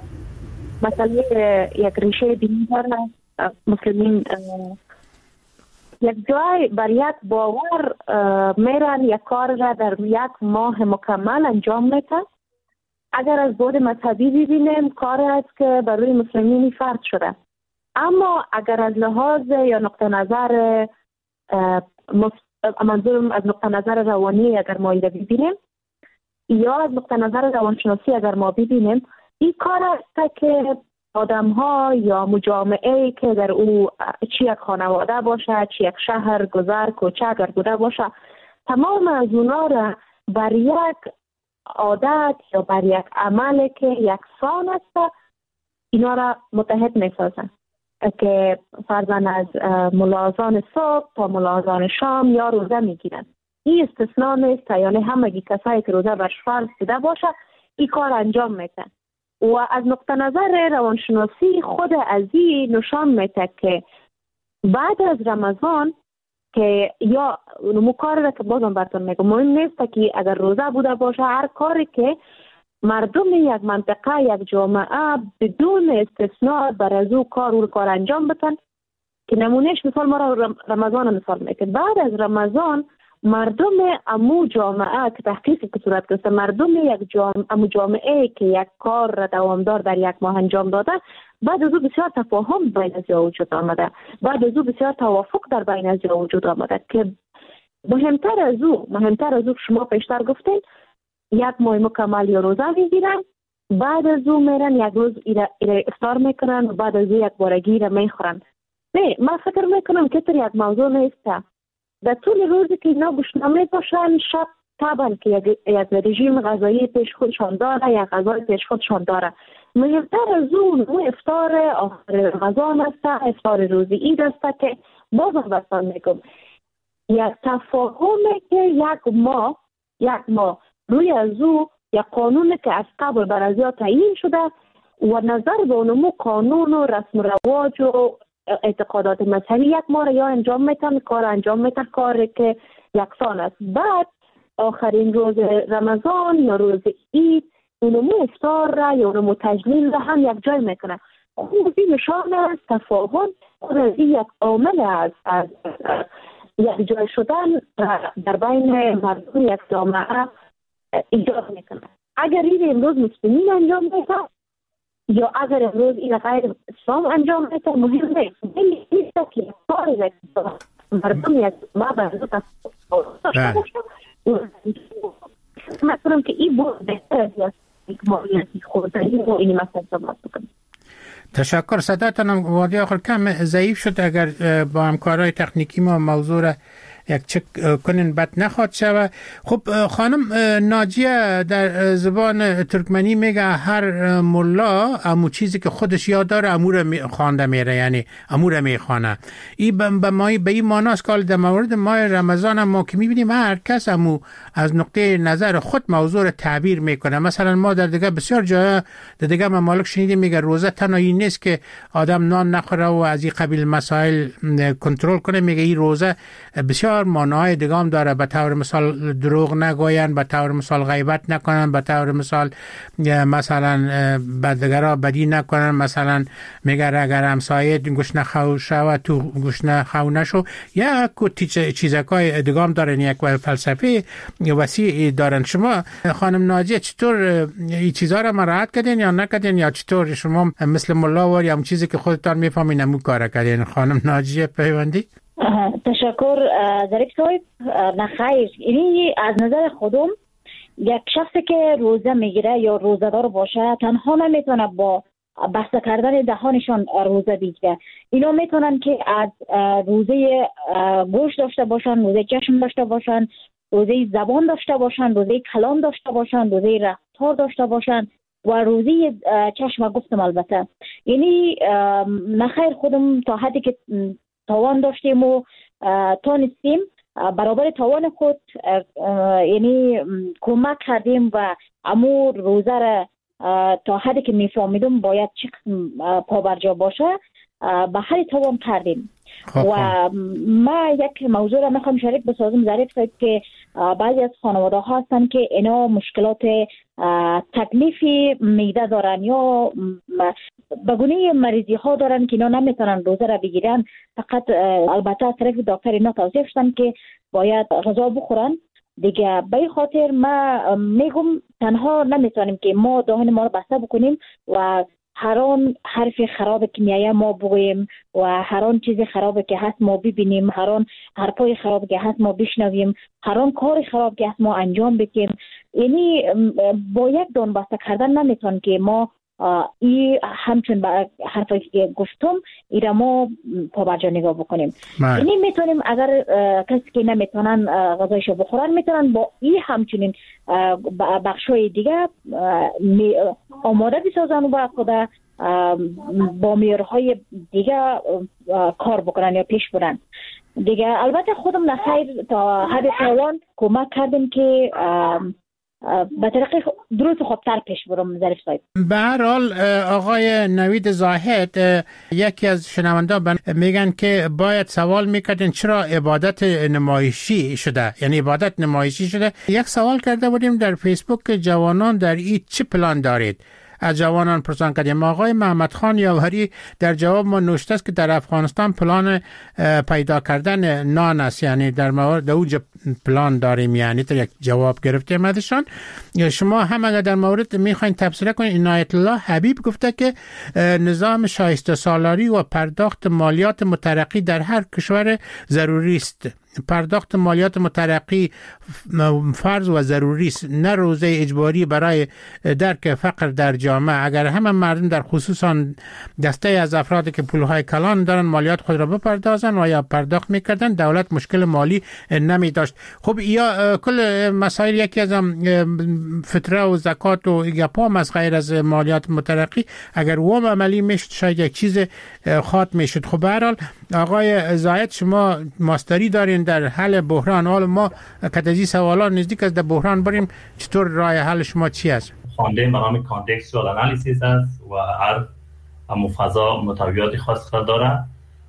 مسئله یک ریشه دینی داره. مسلمین یک جای بر یک باور میرن یک کار را در یک ماه مکمل انجام میتن. اگر از بود مذهبی ببینیم کار است که برای مسلمین فرض شده، اما اگر از لحاظ یا نقطه نظر منظورم از نقطه نظر روانی اگر ما اینو ببینیم یا از نقطه نظر روانشناسی اگر ما ببینیم، این کار است که آدم ها یا مجامعه که در او چی یک خانواده باشه، چی یک شهر، گذر، کوچه اگر بوده باشه، تمام از اونا را بر یک عادت یا بر یک عمل که یکسان است اینا را متحد می سازن که فرضاً از ملاذان صبح تا ملاذان شام یا روزه می گیرن. این استثناء نیست، یعنی همگی کسایی که روزه برش فرض بوده باشه این کار انجام میتن. و از نقطه نظر روانشناسی خود از این نشان میده که بعد از رمضان که یا نمو کار را که بازم براتون میگم مهم نیست که اگر روزه بوده باشه، هر کاری که مردم یک منطقه یک جامعه بدون استثناء بر از او کار انجام بتن که نمونهش مثال ما را رمضان مثال میگه. بعد از رمضان مردم امو جامعه که تحقیقی که صورت گرفته، مردم امو جامعه که یک کار را دوامدار در یک ماه انجام داده، بعد از او بسیار تفاهم بین از وجود آمده، بعد از او بسیار توافق در بین از وجود آمده که مهمتر از او شما پیشتر گفتین یک ماه مکمل یا روزه میگیرن، بعد از او میرن یک روز افطار میکنن و بعد از او یک بارگی را میخورن. نه، من فکر میکنم که یک موضوع نیست. در طول روزی که اینا گشنه باشن، شب طبعا که یک رژیم غذایی پیش خودشان داره، یک غذای پیش خودشان داره. مهمتر از اون افطار آخر رمضان است، افطار روزی عید است که بازم بسان میگم یک تفاهمه که یک ماه روی از او یک قانون که از قبل بر از یا تعیین شده و نظر به اونمو قانون و رسم و رواج و اعتقادات مذهبی یک ماه یا انجام میتن، کار که یکسان است. بعد آخرین روز رمضان یا روز عید اونمو افطار را یا اونمو تجلیل را هم یک جای میکنه. خود این نشان است تفاهم، خود از یک عامل از یک جای شدن در بین مردم یک جامعه ایجاد میکنه. اگر این امروز مسلمین انجام میده یا اگر امروز این غیر اسلام انجام میده مهم نیست. این که کاری مردم یک مردم مثلا که این بود بهتر از یک ماهیتی خوردنی و این مثلا صحبت بکنیم. تشکر. صداتان وادی آخر کم ضعیف شد. اگر با همکارای تکنیکی ما موضوع را یک چک کنین بد نخواد شود. خب خانم ناجیه در زبان ترکمنی میگه هر ملا امو چیزی که خودش یاد داره امور خوانده میره، یعنی امور میخوانه. این به این معناست که در مورد ماه رمضان ما که میبینیم هر کس امو از نقطه نظر خود موضوع را تعبیر میکنه. مثلا ما در دیگه بسیار جای در دیگه ممالک شنیدیم میگه روزه تنهایی نیست که آدم نان نخوره و از این قبیل مسائل کنترل کنه. میگه این روزه بسیار معنای دیگه هم داره. به طور مثال دروغ نگوین، به طور مثال غیبت نکنن، به طور مثال مثلا بدگرا بدی نکنن. مثلا میگه اگر همسایه گوشنه خو شود تو گوشنه خو نشو. یا چیزکای دیگه هم دارن، یک فلسفه وسیع دارن. شما خانم ناجیه چطور این چیزها را مراعات کردین یا نکردین، یا چطور شما مثل ملا و یا اون چیزی که خودتان میفهمین همون کار کردین؟ خانم ناجیه پیوندی. تشکر ظریف صاحب. نخیر، اینی از نظر خودم یک شخصی که روزه میگیره یا روزدار باشه تنها نمیتونه با بسته کردن دهانشان روزه بگیره. اینا میتونن که از روزه گوش داشته باشن، روزه چشم داشته باشن، روزه زبان داشته باشن، روزه کلام داشته باشن، روزه رفتار داشته باشن و روزه چشم گفتم. البته یعنی نخیر خودم تا حدی که توان داشتیم و تانستیم برابر توان خود یعنی کمک کردیم و امور روزه را تا حدی که میفهمیدم باید چه قسم پابرجا باشه به هر توان کردیم. و ما یک موضوع را میخوام شریک بسازم ظریف صاحب که بعضی از خانواده ها هستن که اینا مشکلات تکلیف معده دارن یا بگونه مریضی ها دارن که اینا نمیتونن روزه را بگیرن. فقط البته از طرف دکتر اینا توصیه شدن که باید غذا بخورن دیگه. به این خاطر ما میگم تنها نمیتونیم که ما دهان ما رو بسته بکنیم و هر آن حرف خراب کیمیایی ما بگوییم و هر آن چیز خرابی که هست ما ببینیم، هر آن حرفای خرابی که هست ما بشنویم، هر آن کار خراب که هست ما انجام بدیم. یعنی با یک دهان بسته کردن نمیتون که ما ای همچون حرفی که گفتم ای را ما پابرجا نگاه بکنیم. یعنی میتونیم اگر کسی که نمیتونن غذایشو بخورن میتونن با ای همچنین بخشای دیگه آماده بسازن و با خود با میارهای دیگه کار بکنن یا پیش برن دیگه. البته خودم نخیر تا حد توان کمک کردیم که به طریق درست خوبتر پیش برم ظریف صاحب. به هر حال آقای نوید زاهد، یکی از شنوندگان میگن که باید سوال میکردن چرا عبادت نمایشی شده، یعنی عبادت نمایشی شده. یک سوال کرده بودیم در فیسبوک که جوانان در این چه پلان دارید؟ از جوانان پرسان کردیم. آقای محمد خان یاوری در جواب ما نوشته است که در افغانستان پلان پیدا کردن نان است، یعنی در مورد اوج پلان داریم، یعنی تا یک جواب گرفتیم ازشان. شما هم اگر در مورد میخواین تبصره کنید، عنایت الله حبیب گفته که نظام شایسته سالاری و پرداخت مالیات مترقی در هر کشور ضروری است. پرداخت مالیات مترقی فرض و ضروری است، نه روزه اجباری برای درک فقر در جامعه. اگر همه مردم در خصوصا دسته از افرادی که پولهای کلان دارن مالیات خود را بپردازن و یا پرداخت میکردن، دولت مشکل مالی نمی داشت. خب یا کل مسائل یکی از فطره و زکات و گپام از غیر از مالیات مترقی اگر وام عملی میشد شاید یک چیز خاط میشد. خب به هر حال آقای زاید شما ماستری دارین در حل بحران. حال ما کتازی سوالات نزدیک از در بحران بریم، چطور راه حل شما چی است؟ خوانده برنامه کانتکستوال انالیسیس است و هر فضا مطابقات خاص داره.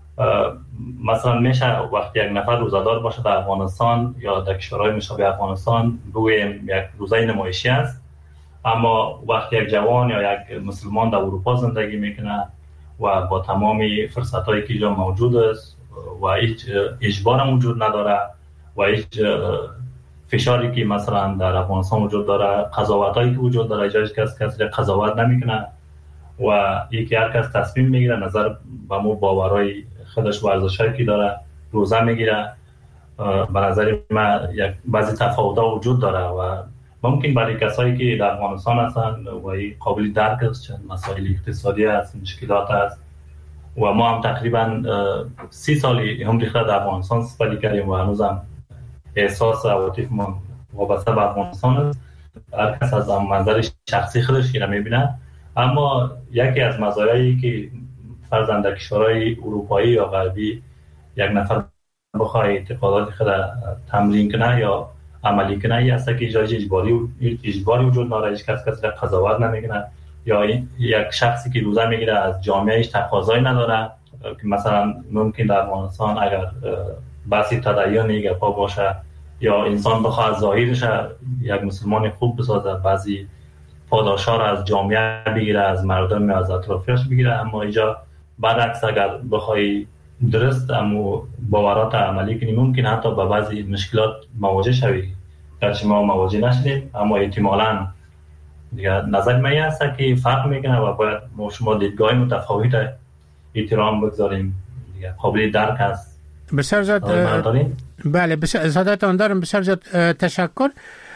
مثلا میشه وقتی یک نفر روزادار باشه در افغانستان یا در کشورهای مشابه افغانستان بگوییم یک روزه نمایشی است، اما وقتی یک جوان یا یک مسلمان در اروپا زندگی میکنه و با تمامی فرصتایی که اینجا موجود است و هیچ اجبار وجود نداره و هیچ فشاری که مثلا در افغانستان وجود داره، قضاوتایی که وجود داره، جایی کسی قضاوت نمیکنه و یکی هر کس تصمیم میگیره نظر به مو باورهای خودش و ارزشایی که داره روزه میگیره. به نظر من یک بعضی تفاوت‌ها وجود داره و ممکن برای کسایی که در افغانستان هستن و این قابل درک است، چند مسائل اقتصادی است، مشکلات است و ما هم تقریبا 30 سالی هم ریخته در افغانستان سپری کردیم و هنوزم احساس عواطف ما وابسته به افغانستان است. هر کس از منظر شخصی خودش را میبینه، اما یکی از مزایایی که فرضاً در کشورهای اروپایی یا غربی یک نفر بخواد اعتقادات خود تمرین کنه یا عملی کنه این است که اجباری وجود نداره، هیچ کس را قضاوت نمیکنه یا یک شخصی که روزه میگیره از جامعهش تقاضایی نداره که مثلا ممکن در افغانستان اگر بحثی تدین یک پا باشه یا انسان بخواد ظاهرش یک مسلمان خوب بسازه، بعضی پاداشا را از جامعه بگیره، از مردم از اطرافش بگیره، اما اینجا برعکس اگر بخوای درست اما باورات عملی کنی ممکن حتی با بعضی مشکلات مواجه شوی. گرچه ما مواجه نشدیم اما احتمالاً دیگه نظر من هست که فرق میکنه و باید ما شما دیدگاه متفاوت احترام بگذاریم. دیگه قابل درک است. بسیار زیاد بله بسیار زیادتان دارم. بسیار زیاد تشکر.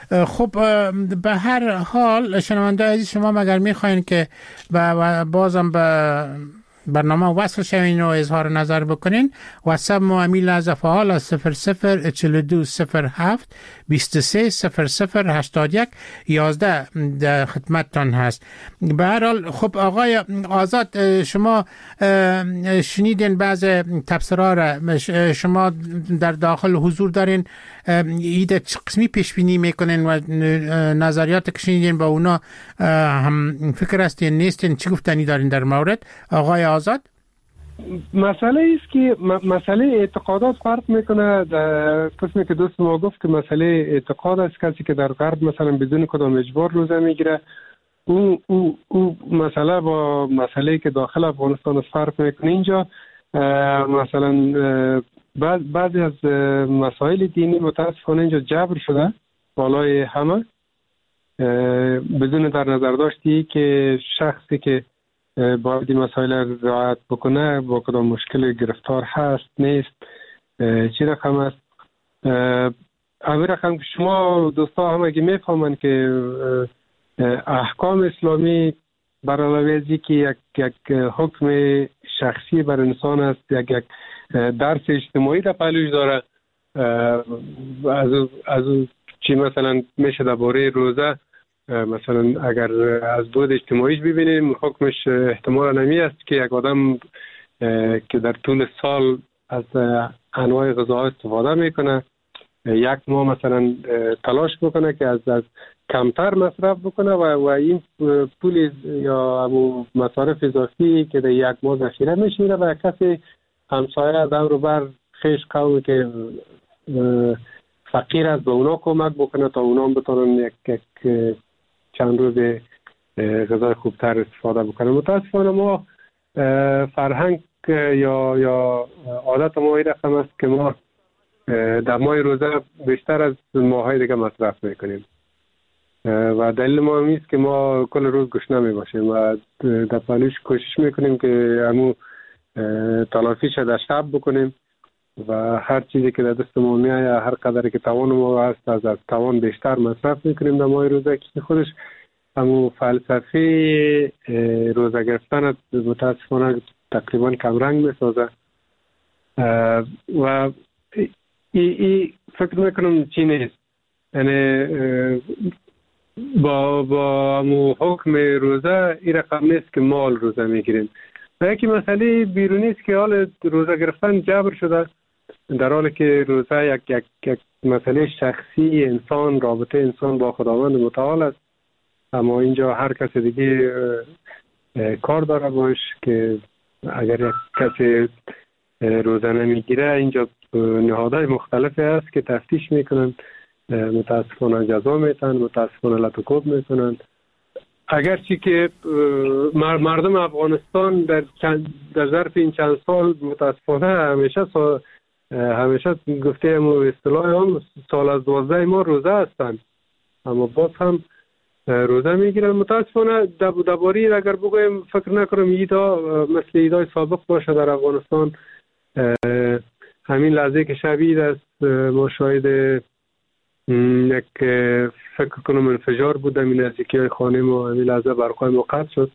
خب به هر حال شنونده عزیز شما مگر میخواین که بازم به برنامه وصل شوین و اظهار نظر بکنین، واتساپ ما امیل از فعال از 004207 230081 11 در خدمتتان هست. به هر حال خب آقای آزاد، شما شنیدین بعض تبصرا را، شما در داخل حضور دارین، ایده چه قسمی پیش بینی میکنین و نظریات که شنیدین با اونا هم فکر هستین نیستین، چی گفتنی دارین در مورد آقای آزاد؟ مسئله است که مسئله اعتقادات فرق میکنه. در قسمی که دوست ما گفت که مسئله اعتقاد است، کسی که در غرب مثلا بدون کدام اجبار روزه میگیره، او مسئله با مسئله که داخل افغانستان فرق میکنه. اینجا مثلا بعضی از مسائل دینی متاسفانه اینجا جبر شده بالای همه، بدون در نظر داشتی که شخصی که باید این مسائل رعایت بکنه با کدام مشکل گرفتار هست نیست، چی رقم است. همین رقم که شما دوستا هم اگه میفهمن که احکام اسلامی بر علاوه از که یک حکم شخصی بر انسان است، یک درس اجتماعی در پهلوش داره، از چی مثلا میشه درباره روزه، مثلا اگر از بود اجتماعیش ببینیم، حکمش احتمال نمی است که یک آدم که در طول سال از انواع غذا استفاده میکنه، یک ماه مثلا تلاش بکنه که از کمتر مصرف بکنه و این پول یا مصارف اضافی که در یک ماه ذخیره میشه و کسی همسایه دور و بر خیش قومی که فقیر است به اونا کمک بکنه تا اونا هم بتونن یک چند روز غذای خوبتر استفاده بکنه. متاسفانه ما فرهنگ یا عادت ما این رقم است که ما در ماه روزه بیشتر از ماهای دیگه مصرف میکنیم و دلیل ما هم است که ما کل روز گشنه میباشیم و در پهلوش کوشش میکنیم که همون تلافیش در شب بکنیم و هر چیزی که در دست ما میایه، هر قدری که توان ما هست از توان بیشتر مصرف میکنیم در ماه روزه، که خودش همون فلسفه روزه گرفتن متاسفانه تقریبا کمرنگ میسازه و ای فکر میکنم چی نیست. یعنی با حکم روزه این رقم نیست که مال روزه میگیریم و یکی مسئله بیرونی است که حال روزه گرفتن جبر شده، در حالی که روزه یک مسئله شخصی انسان، رابطه انسان با خداوند متعال است. اما اینجا هر کس دیگه کار داره باش که اگر یک کسی روزه نمیگیره، اینجا نهادهای مختلفی هست که تفتیش میکنن، متاسفانه جزا میتن، متاسفانه لطوکوب میکنن. اگرچه که مردم افغانستان در ظرف این چند سال متاسفانه همیشه گفته اصطلاح هم سال از 12 ما روزه هستند، اما باز هم روزه میگیرن. متاسفانه درباره اگر بگویم فکر نکنم ایدا مثل ایدای سابق باشه در افغانستان. همین لحظه که شبیه است ما شاهد یک فکر کنم انفجار بود در نزدیکی های خانه ما. همین لحظه برقای ما قطع شد،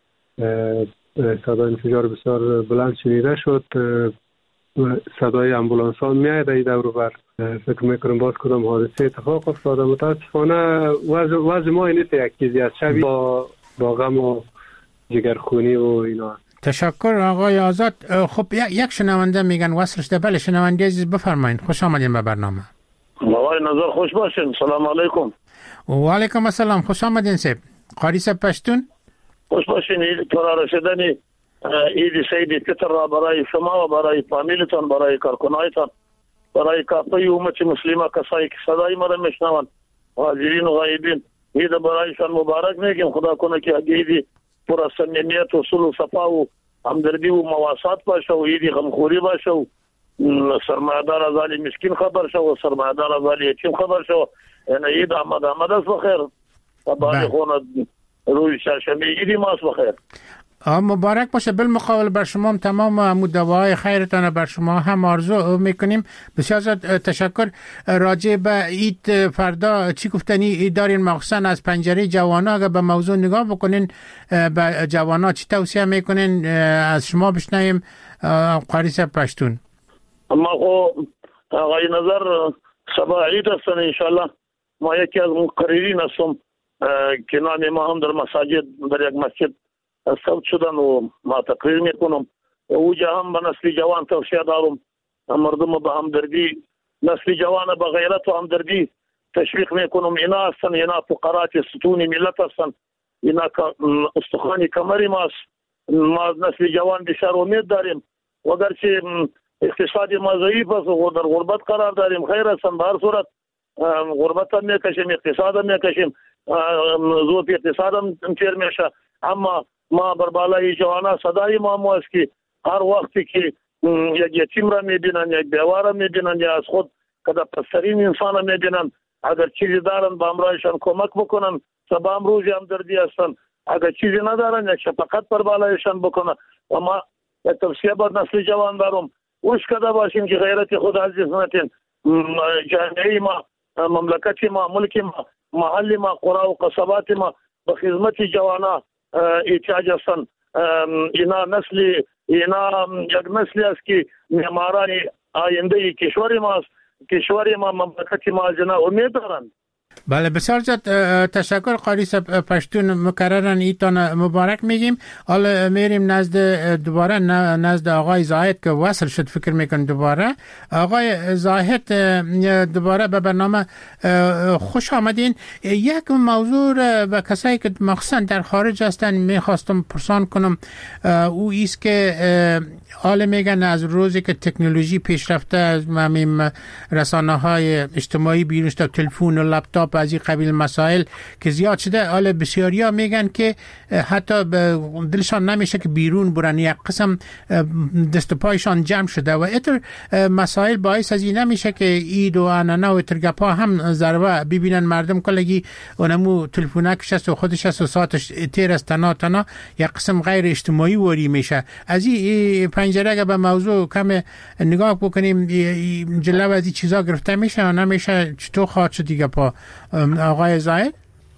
صدای انفجار بسیار بلند شنیده شد، صدای امبولانس ها میاد ای دور بر. فکر میکنم باز کدام حادثه اتفاق افتاده. متاسفانه وضع ما نیست یک چیزی از شبیه با غم و جگرخونی و اینا. تشکر آقای آزاد. خب یک شنونده میگن وصلش ده. بله شنونده عزیز بفرمایین، خوش آمدین به برنامه. آقای نظر خوش باشین. سلام علیکم. و علیکم السلام، خوش آمدین سیب. قاری سب پشتون خوش باشین. تورا رسیدنی عید سید فطر را برای شما و برای فامیلتان، برای کارکنایتان، برای کافه امت مسلمه کسایی که صدای ما را میشنوند، حاضرین و غایبین، عید برایشان مبارک میگیم. خدا کنه که عیدی پر از صمیمیت و صلح و صفا و همدردی و مواسات باشه و عیدی غمخوری باشه و سرمایه‌دار از حال مسکین خبر شو و سرمایه‌دار از حال یتیم خبر شو. یعنی عید آمد است بخیر و بالغون روی چهارشنبه عیدی ماست بخیر. مبارک باشه. بالمقابل بر شما تمام دعاهای خیرتان بر شما هم آرزو میکنیم. بسیار زیاد تشکر. راجع به عید فردا چی گفتنی دارین، مخصوصا از پنجره جوانا اگر به موضوع نگاه بکنین به جوانا چی توصیه میکنین؟ از شما بشنویم قاری صاحب پشتون. ما آقای نظر صباح عید هستن انشالله. ما یکی از مقررین هستم که نام ما هم در مساجد در یک مسجد ثبت شدن و ما تقریر میکنم. اوجا هم به نسل جوان توصیه دارم مردم به همدردی، نسل جوان به غیرت و همدردی تشویق میکنم. اینا هستن، اینا فقرات ستون ملت هستن، اینا استخوان کمری ماست. ما نسل جوان بسیار امید داریم و اگرچه اقتصادی ما ضعیف است و در غربت قرار داریم، خیر هستن. به هر صورت غربت هم میکشیم، اقتصاد هم میکشیم، زود اقتصاد هم تیر میشه. اما ما بر بالای جوانا صدای ما است که هر وقتی که یک یتیم را میبینن، یک بیوار را میبینن، یا از خود که در پسترین انسان را میبینن، اگر چیزی دارن به امرایشان کمک بکنن. سبا امروزی هم دردی هستن، اگر چیزی ندارن یک شفقت بر بالایشان بکنن. و ما یک توصیه بر نسل جوان دارم، اوش کده باشیم که غیرت خود عزیز نتین. جامعه ما، مملکت ما، ملک ما، محل ما، قرا و قصبات ما به خدمت جوانا احتیاج هستن. اینا یک نسلی است که معماران آینده کشور ماست. کشور ما، مملکت ما جنا امید دارند. بله بسیار زیاد تشکر قاری صاحب پشتون. مکررن ایتان مبارک میگیم. حالا میریم دوباره نزد آقای زاهد که وصل شد فکر میکن دوباره. آقای زاهد دوباره به برنامه خوش آمدین. یک موضوع به کسایی که مخصوصا در خارج هستن میخواستم پرسان کنم، او ایست که حالا میگن از روزی که تکنولوژی پیشرفته، از رسانه های اجتماعی بیرون شده، تلفن و لپتاپ از این قبیل مسائل که زیاد شده، حالا بسیاریا میگن که حتی دلشان نمیشه که بیرون برن، یک قسم دست و پایشان جمع شده و اتر مسائل باعث از این نمیشه که اید و انانه و ترگپا هم ضربه ببینن مردم کلگی اونمو تلفونکش است و خودش است و ساعتش تیر است تنا یک قسم غیر اجتماعی وری میشه. از این پنجره اگه به موضوع کم نگاه بکنیم جلو از این چیزا گرفته میشه و نمیشه، چطور خواهد شد دیگه پا آقای زاهد؟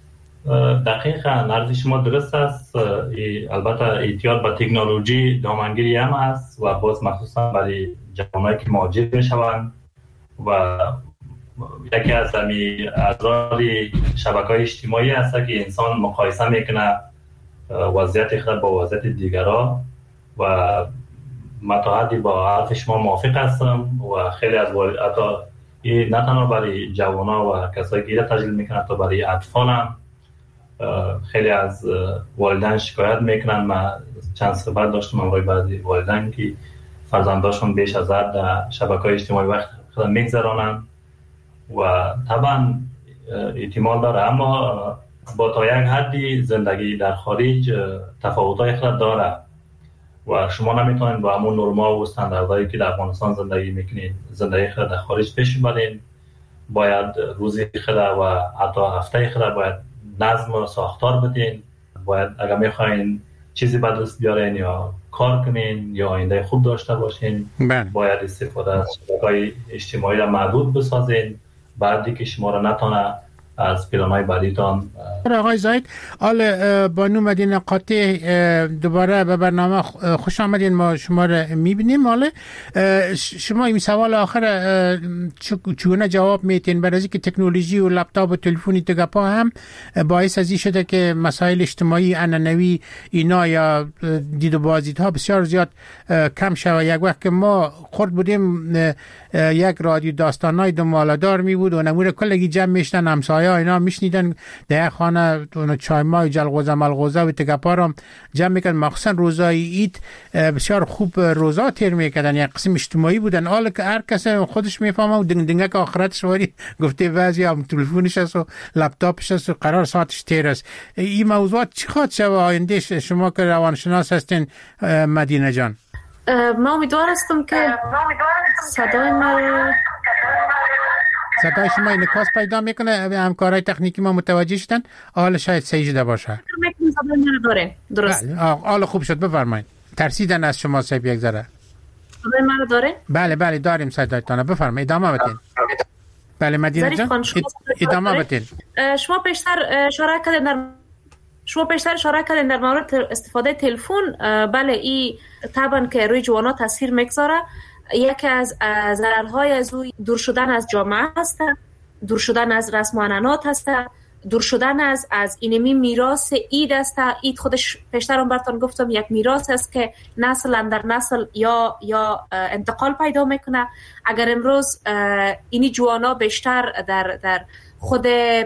دقیقاً عرض شما درست است. البته احتیاط به تکنولوژی دامنگیری هم است و باز مخصوصا برای جوانایی که مهاجر میشوند و یکی از اضرار شبکه‌های اجتماعی است که انسان مقایسه میکنه وضعیت خود با وضعیت دیگران و متعهدی با حرف شما موافق هستم و خیلی از حتی نه تنها برای جوانا و کسایی که ایره تجلیل میکنن تا برای اطفال هم خیلی از والدین شکایت میکنن. من چند صحبت داشتم امروز بعضی والدین که فرزنداشون بیش از حد در شبکه‌های اجتماعی وقت خود میگذرانن و طبعا احتمال داره، اما با تا یک حدی زندگی در خارج تفاوت‌های خود داره و شما نمیتونید با همون نرما و استانداردهایی که در افغانستان زندگی میکنید زندگی خود در خارج پیش ببرید. باید روزی خود و حتی هفته خود باید نظم و ساختار بدین. باید اگر میخواین چیزی به دست بیارین یا کار کنین یا آینده خوب داشته باشین باید استفاده از شبکه‌های اجتماعی را محدود بسازین. بعدی که شما را نتونه از پلان‌های بعدیتان. آقای زاهد، حالا بانو مدینه قاطع دوباره به برنامه خوش آمدین. ما شما را میبینیم. حالا شما این سوال آخر چگونه جواب میتین؟ برای که تکنولوژی و لپتاپ و تلفنی تگپا هم باعث از این شده که مسائل اجتماعی عنعنوی اینا یا دید و بازدیدها بسیار زیاد کم شود. یک وقت که ما خورد بودیم یک رادیو داستانای دمالدار می بود و نمور کلگی جمع میشتن، همسایه اینا میشنیدن در خانه چای مای جلغوزه ملغوزه و تگپا جمع میکردن. مخصوصا روزای عید بسیار خوب روزا تیر میکردن، یک قسم اجتماعی بودن. حالا که هر کس خودش میفهمه و دنگک آخرتش واری گفته وضعی هم تلفنش است و لپتاپش است و قرار ساعتش تیر است. این موضوعات چی خواهد شد آینده؟ شما که روانشناس هستین مدینه جان. ما امیدوار هستم که صدای شما انعکاس پیدا میکنه. همکارای تکنیکی ما متوجه شدن. حالا شاید سیجده باشه. صدای من داره؟ درست. حالا خوب شد، بفرمایید. ترسیدن از شما صاحب یک ذره. صدای من داره؟ بله داریم صدایتان. بفرمایید، ادامه بدین. بله مدینه جان، ادامه بدین. شما پیشتر اشاره کردین در مورد استفاده تلفن. بله، این طبعا که روی جوانا تاثیر میگذاره. یکی از ضررهای از او دور شدن از جامعه هست، دور شدن از رسم و عنعنات هست، دور شدن از اینمی میراث اید است. اید خودش پیشتر براتون گفتم یک میراث است که نسل اندر نسل یا انتقال پیدا میکنه. اگر امروز اینی جوانا بیشتر در خود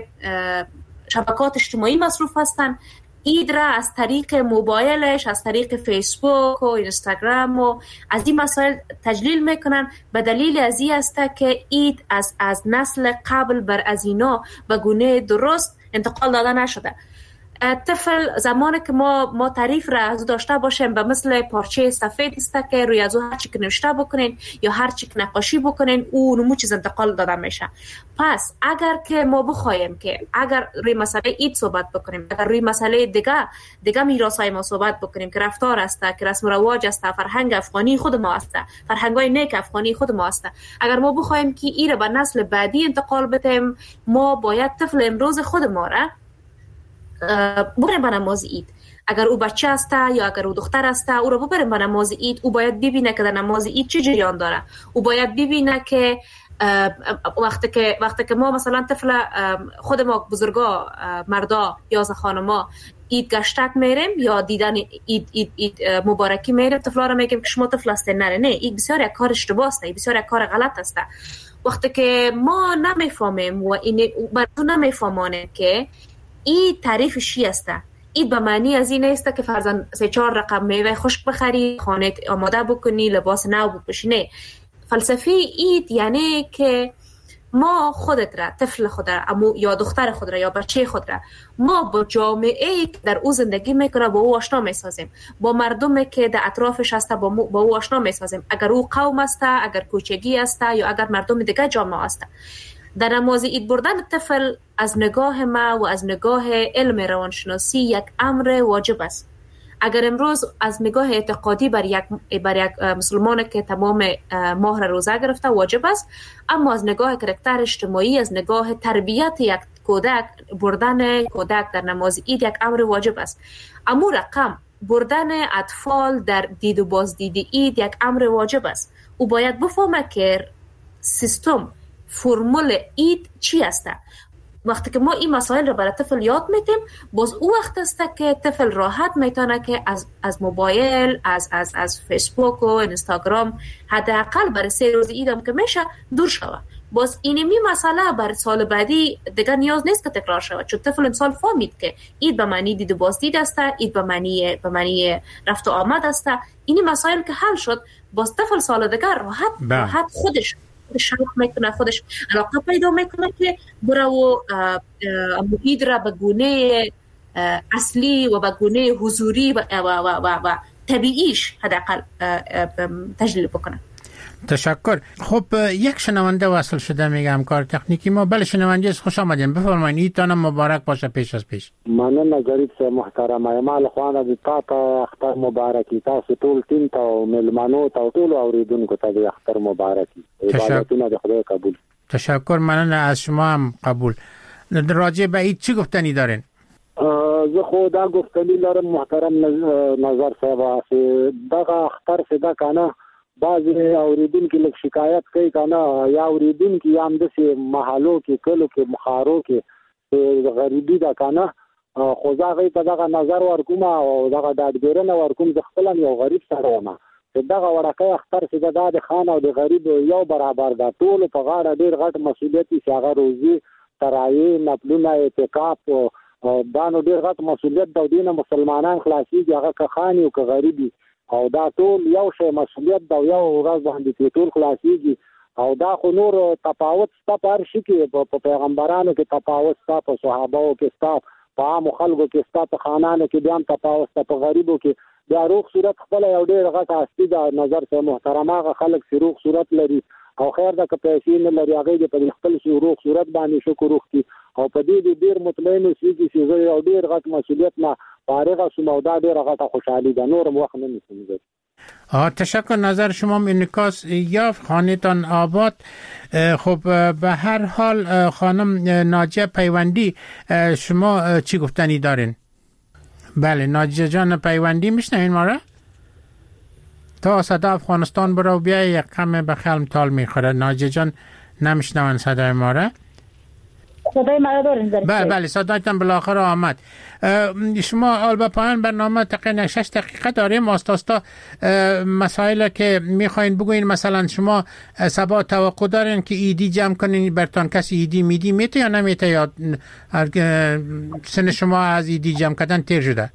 شبکات اجتماعی مصروف هستن، اید را از طریق موبایلش، از طریق فیسبوک و اینستاگرام و از این مسائل تجلیل میکنن. به دلیل از این است که اید از نسل قبل بر از اینا به گونه درست انتقال داده نشده. طفل زمانی که ما تعریف را از داشته باشیم به مثل پارچه سفید است که روی از هر چی که نوشته بکنین یا هر چی که نقاشی بکنین او نمو چیز انتقال داده میشه. پس اگر که ما بخوایم که اگر روی مسئله اید صحبت بکنیم، اگر روی مسئله دیگه میراثای ما صحبت بکنیم که رفتار است، که رسم و رواج است، فرهنگ افغانی خود ما است، فرهنگای نیک افغانی خود ما است، اگر ما بخوایم که این را به نسل بعدی انتقال بدیم، ما باید طفل امروز خود ما را بریم به نماز اید. اگر او بچه است یا اگر او دختر است، او رو ببریم به نماز اید. او باید ببینه که در نماز اید چه جریان داره. او باید ببینه که وقتی که ما مثلا طفل خود ما بزرگا مردا یا خانما اید گشتک میریم یا دیدن اید مبارکی میریم، طفلا رو میگیم که شما طفل هستین. نه، این بسیار یک کار اشتباه است، بسیار یک کار غلط است. وقتی که ما نمیفهمیم و این بردو نمیفهمانه که این تعریف چی است. این به معنی از این است که فرضاً 3-4 رقم میوه خشک بخری، خانه آماده بکنی، لباس نو بپوشی. نه، فلسفه اید یعنی که ما خودت را، طفل خود را یا دختر خود را یا بچه خود را، ما با جامعه‌ای که در او زندگی میکنه با او آشنا میسازیم، با مردمی که در اطرافش هست با او آشنا میسازیم. اگر او قوم است، اگر کوچگی است یا اگر مردم دیگه جامعه است. در نماز اید بردن طفل از نگاه ما و از نگاه علم روانشناسی یک امر واجب است. اگر امروز از نگاه اعتقادی بر یک مسلمان که تمام ماه را روزه گرفته واجب است، اما از نگاه کاراکتر اجتماعی، از نگاه تربیت یک کودک، بردن کودک در نماز اید یک امر واجب است. اما رقم بردن اطفال در دید و بازدید اید یک امر واجب است. او باید بفهمه که سیستم فرمول اید چی است. وقتی که ما این مسائل رو برای طفل یاد میدیم، باز او وقت است که طفل راحت میتونه که از موبایل، از فیسبوک و اینستاگرام حداقل برای 3 روز ایدم که میشه دور شود. باز اینمی مسئله برای سال بعدی دیگه نیاز نیست که تکرار شود، چون طفل امسال فهمید که اید به معنی دید و بازدید است، اید به معنی رفت و آمد است. اینی مسائل که حل شد، باز طفل سال دیگه راحت خودش شروع میکنه، خودش علاقه پیدا میکنه که برای و اید را به گونه اصلی و به گونه حضوری و طبیعیش حداقل تجلیل بکنه. تشکر. خب یک شنونده وصل شده، میگم کار تکنیکی ما. بله شنونده خوش آمدین، بفرمایید. ایتان مبارک باشه پیش از پیش. مننه غریب صاحب محترم، ایمال خوانه د تا اختر مبارکی، تاسو ټول ټیم ته او ملمنو ته ټول اوریدونکو ته د اختر مبارکی. عبادتونه د خدای قبول. تشکر، مننه از شما هم قبول. راجع به این چی گفتنی دارین؟ زه خو دا گفتنی لرم محترم نظر صاحب، دغه اختر صدا کنه بعضی اوریدونکو لږ شکایت کوي کنه، یا اوریدونکو یا هم داسې محلو کې کلو کې مخارو کې غریبي ده کنه، خو زه هغوی ته دغه نظر ورکوم او دغه ډاډګیرنه ورکوم. زه خپله هم یو غریب سړی یم چې دغه وړکی اختر چې دا د خان او د غریب یو برابر ده. ټولو په غاړه ډېر غټ مسؤلیت چې هغه روزي، ترایې، نفلونه، اعتکاف دا نو ډېر غټ مسؤلیت ده. دې نه مسلمانان خلاصېږي، هغه که خان او که غریب او دا ټول یو شی مسؤلیت دا یو ورځ باندې ټول خلاصيږي. او دا خو نور تفاوت ستا په هر شي کې، په پیغمبرانو کې تفاوت ستا، په صحابهو کې ستا، په عامو خلکو کې ستا، په خانانو کې بیا هم تفاوت ستا، په غریبو کې بیا روغ صورت خپله یو ډېر غټ هستي ده. نظر صاحب محترم، هغه خلک چې روغ صورت لري او خیر دا که پیسې نه لري هغه په خپل روغ صورت باندې شکر وکړي او په دې ډیر مطمئن اوسئ چې زه یو ډیر غټ مسؤلیت نه فارغ شوم او دا ډیره غټه خوشحالي ده نورم وخت نه نیسم. تشکر. نظر شما انعکاس یافت، خانه‌تان آباد. خب به هر حال خانم ناجیه پیوندی شما چی گفتنی دارین؟ بله ناجیه جان پیوندی میشنوین ما را؟ تا صدا افغانستان برو بیا یک کم به خلم تال میخوره. ناجیه جان نمیشنون صدای ما را؟ صدای ما را دارین؟ بله صدایتان بالاخره آمد. شما آلبا پایان برنامه تقریبا 6 دقیقه داریم. آستاستا مسائل که میخواین بگوین، مثلا شما سبا توقع دارین که ایدی جمع کنین برتان کسی ایدی میدی میته یا نمیته، یا سن شما از ایدی جمع کردن تیر شده؟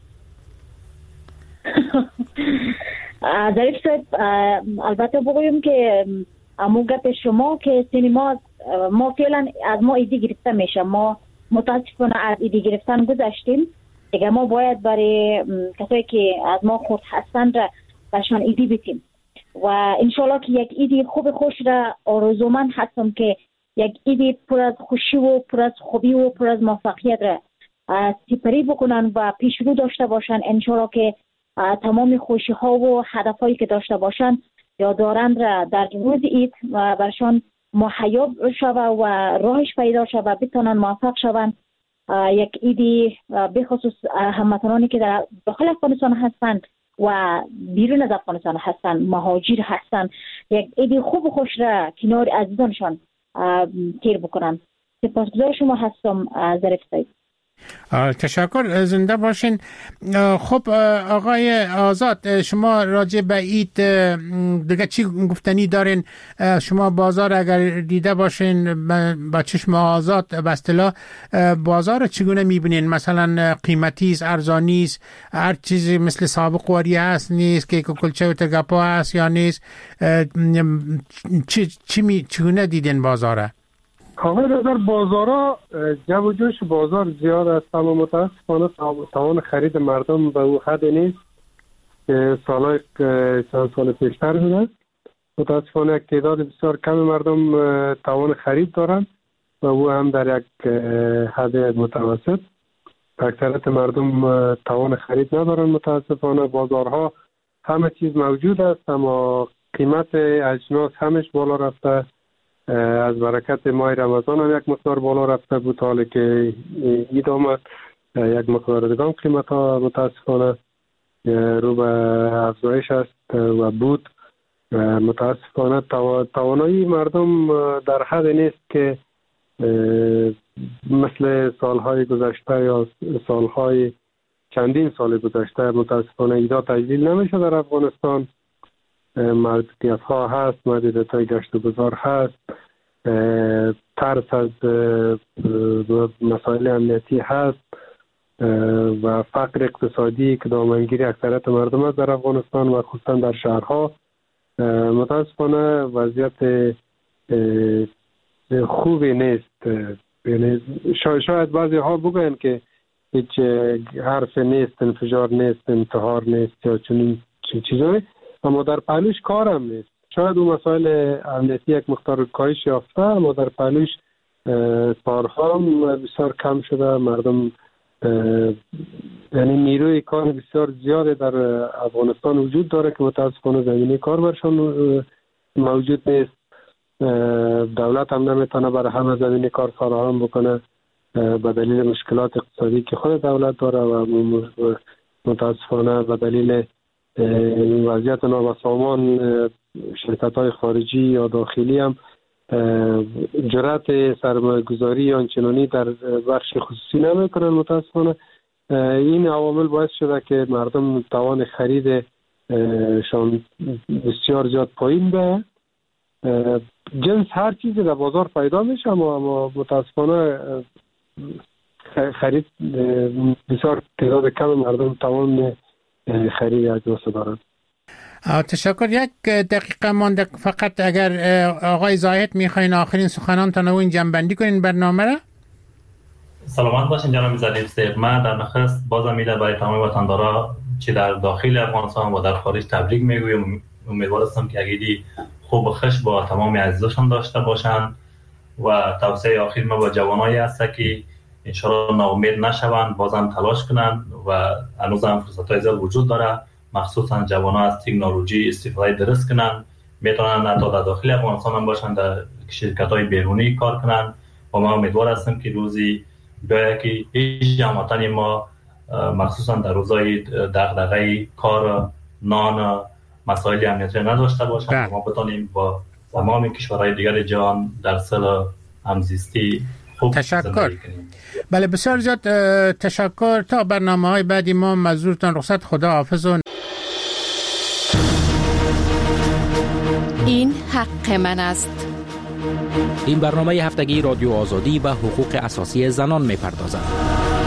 ظریف صاحب البته بگویم که اموگت شما که سینما ما فعلا از ما ایدی گرفته میشه، ما متاسفانه از ایدی گرفتن گذشتیم دیگه. ما باید برای کسایی که از ما خود هستند را برشان ایدی بیتیم و انشالله که یک ایدی خوب خوش را آرزومند هستم که یک ایدی پر از خوشی و پر از خوبی و پر از موفقیت را سپری بکنن و پیشرو داشته باشن. انشالله که تمام خوشی ها و هدفهایی که داشته باشن یا دارند را در روز عید و برشان محیاب شوه و راهش پیدا شوه، بتانن موفق شوند. یک ایدی به خصوص هموطنانی که در داخل افغانستان هستند و بیرون از افغانستان هستند، مهاجر هستند، یک ایدی خوب و خوش را کنار عزیزانشان تیر بکنن. سپاسگزار شما هستم ظریف صاحب. تشکر، زنده باشین. خب آقای آزاد، شما راجع به عید دیگه چی گفتنی دارین؟ شما بازار اگر دیده باشین با چشم آزاد به اصطلاح بازار چگونه میبینین؟ مثلا قیمتی است، ارزانی است، هر چیزی مثل سابق واری هست نیست، که کلچه و تگپا هست یا نیست؟ چگونه دیدین بازاره؟ آقای نظر بازارها جو و جوش بازار زیاد است، اما متاسفانه توان خرید مردم به او حد نیست که سالهای چند سال پیشتر بوده. متاسفانه یک تعداد بسیار کم مردم توان خرید دارند و او هم در یک حد متوسط. اکثریت مردم توان خرید ندارند. متاسفانه بازارها همه چیز موجود است اما قیمت اجناس همش بالا رفته. از برکت ماه رمضان هم یک مقدار بالا رفته بود، حالی که عید آمد یک مقدار دیگه قیمت ها متاسفانه رو به افزایش است و بود. متاسفانه توانایی مردم در حد نیست که مثل سالهای گذشته یا سالهای چندین سال گذشته. متاسفانه ایدا تجلیل نمیشه در افغانستان. محدودیت ها هست، محدودیت های گشت و گذار هست، ترس از مسائل امنیتی هست و فقر اقتصادی که دامنگیری اکثریت مردم است در افغانستان و خصوصا در شهرها. متاسفانه وضعیت خوبی نیست. شاید بعضی ها بگوین که هیچ حرف نیست، انفجار نیست، انتحار نیست یا چنین چیزایی، اما در پهلوش کار هم نیست. شاید اون مسائل امنیتی یک مقدار کاهش یافته اما در پهلوش کارها هم بسیار کم شده. مردم یعنی نیروی کار بسیار زیاده در افغانستان وجود داره که متاسفانه زمینه کار برشان موجود نیست. دولت هم نمیتونه برای همه زمینه کار فراهم بکنه به دلیل مشکلات اقتصادی که خود دولت داره و متاسفانه به دلیل این وضعیت نابسامان شرکت‌های خارجی یا داخلی هم جرأت سرمایه‌گذاری آنچنانی در بخش خصوصی نمی‌کنن. متاسفانه این عوامل باعث شده که مردم توان خرید شان بسیار زیاد پایین به جنس هر چیزی در بازار پیدا میشه اما متاسفانه خرید بسیار تعداد کم مردم توان خرید اجناس دارند. تشکر. یک دقیقه مانده فقط اگر آقای زاهد میخواین آخرین سخنانتان رو این جنبندی کنین برنامه را. سلامت باشین جناب ظریف صاحب. من در نخست بازم میده برای تمام وطندارا چه در داخل افغانستان و در خارج تبریک میگویم. امیدوار هستم که عیدی خوب و خوش با تمام عزیزاشان داشته باشند و توصیه آخر ما با جوانایی است که انشاءالله ناامید نشوند، بازم تلاش کنند و هنوز هم فرصت‌های زیاد وجود داره. مخصوصا جوانان از تکنولوژی استفاده درست کنند، میتونن حتی در داخل افغانستان هم باشند، در شرکت‌های بیرونی کار کنند و ما امیدوار هستیم که روزی بیاید که هیچ جامعه ما مخصوصا در روزهای دغدغه کار، نان، مسائل امنیتی نداشته باشند و ما بتونیم با تمام کشورهای دیگر جهان در صلح همزیستی خوب تشکر. بله بسیار زیاد تشکر. تا برنامه‌های بعدی ما مزورتان رخصت، خدا حافظ. این حق من است. این برنامه هفتگی رادیو آزادی به حقوق اساسی زنان می‌پردازد.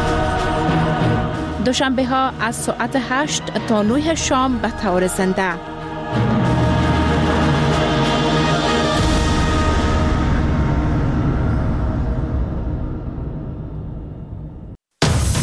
دوشنبه ها از ساعت 8 تا 9 شام به طور زنده.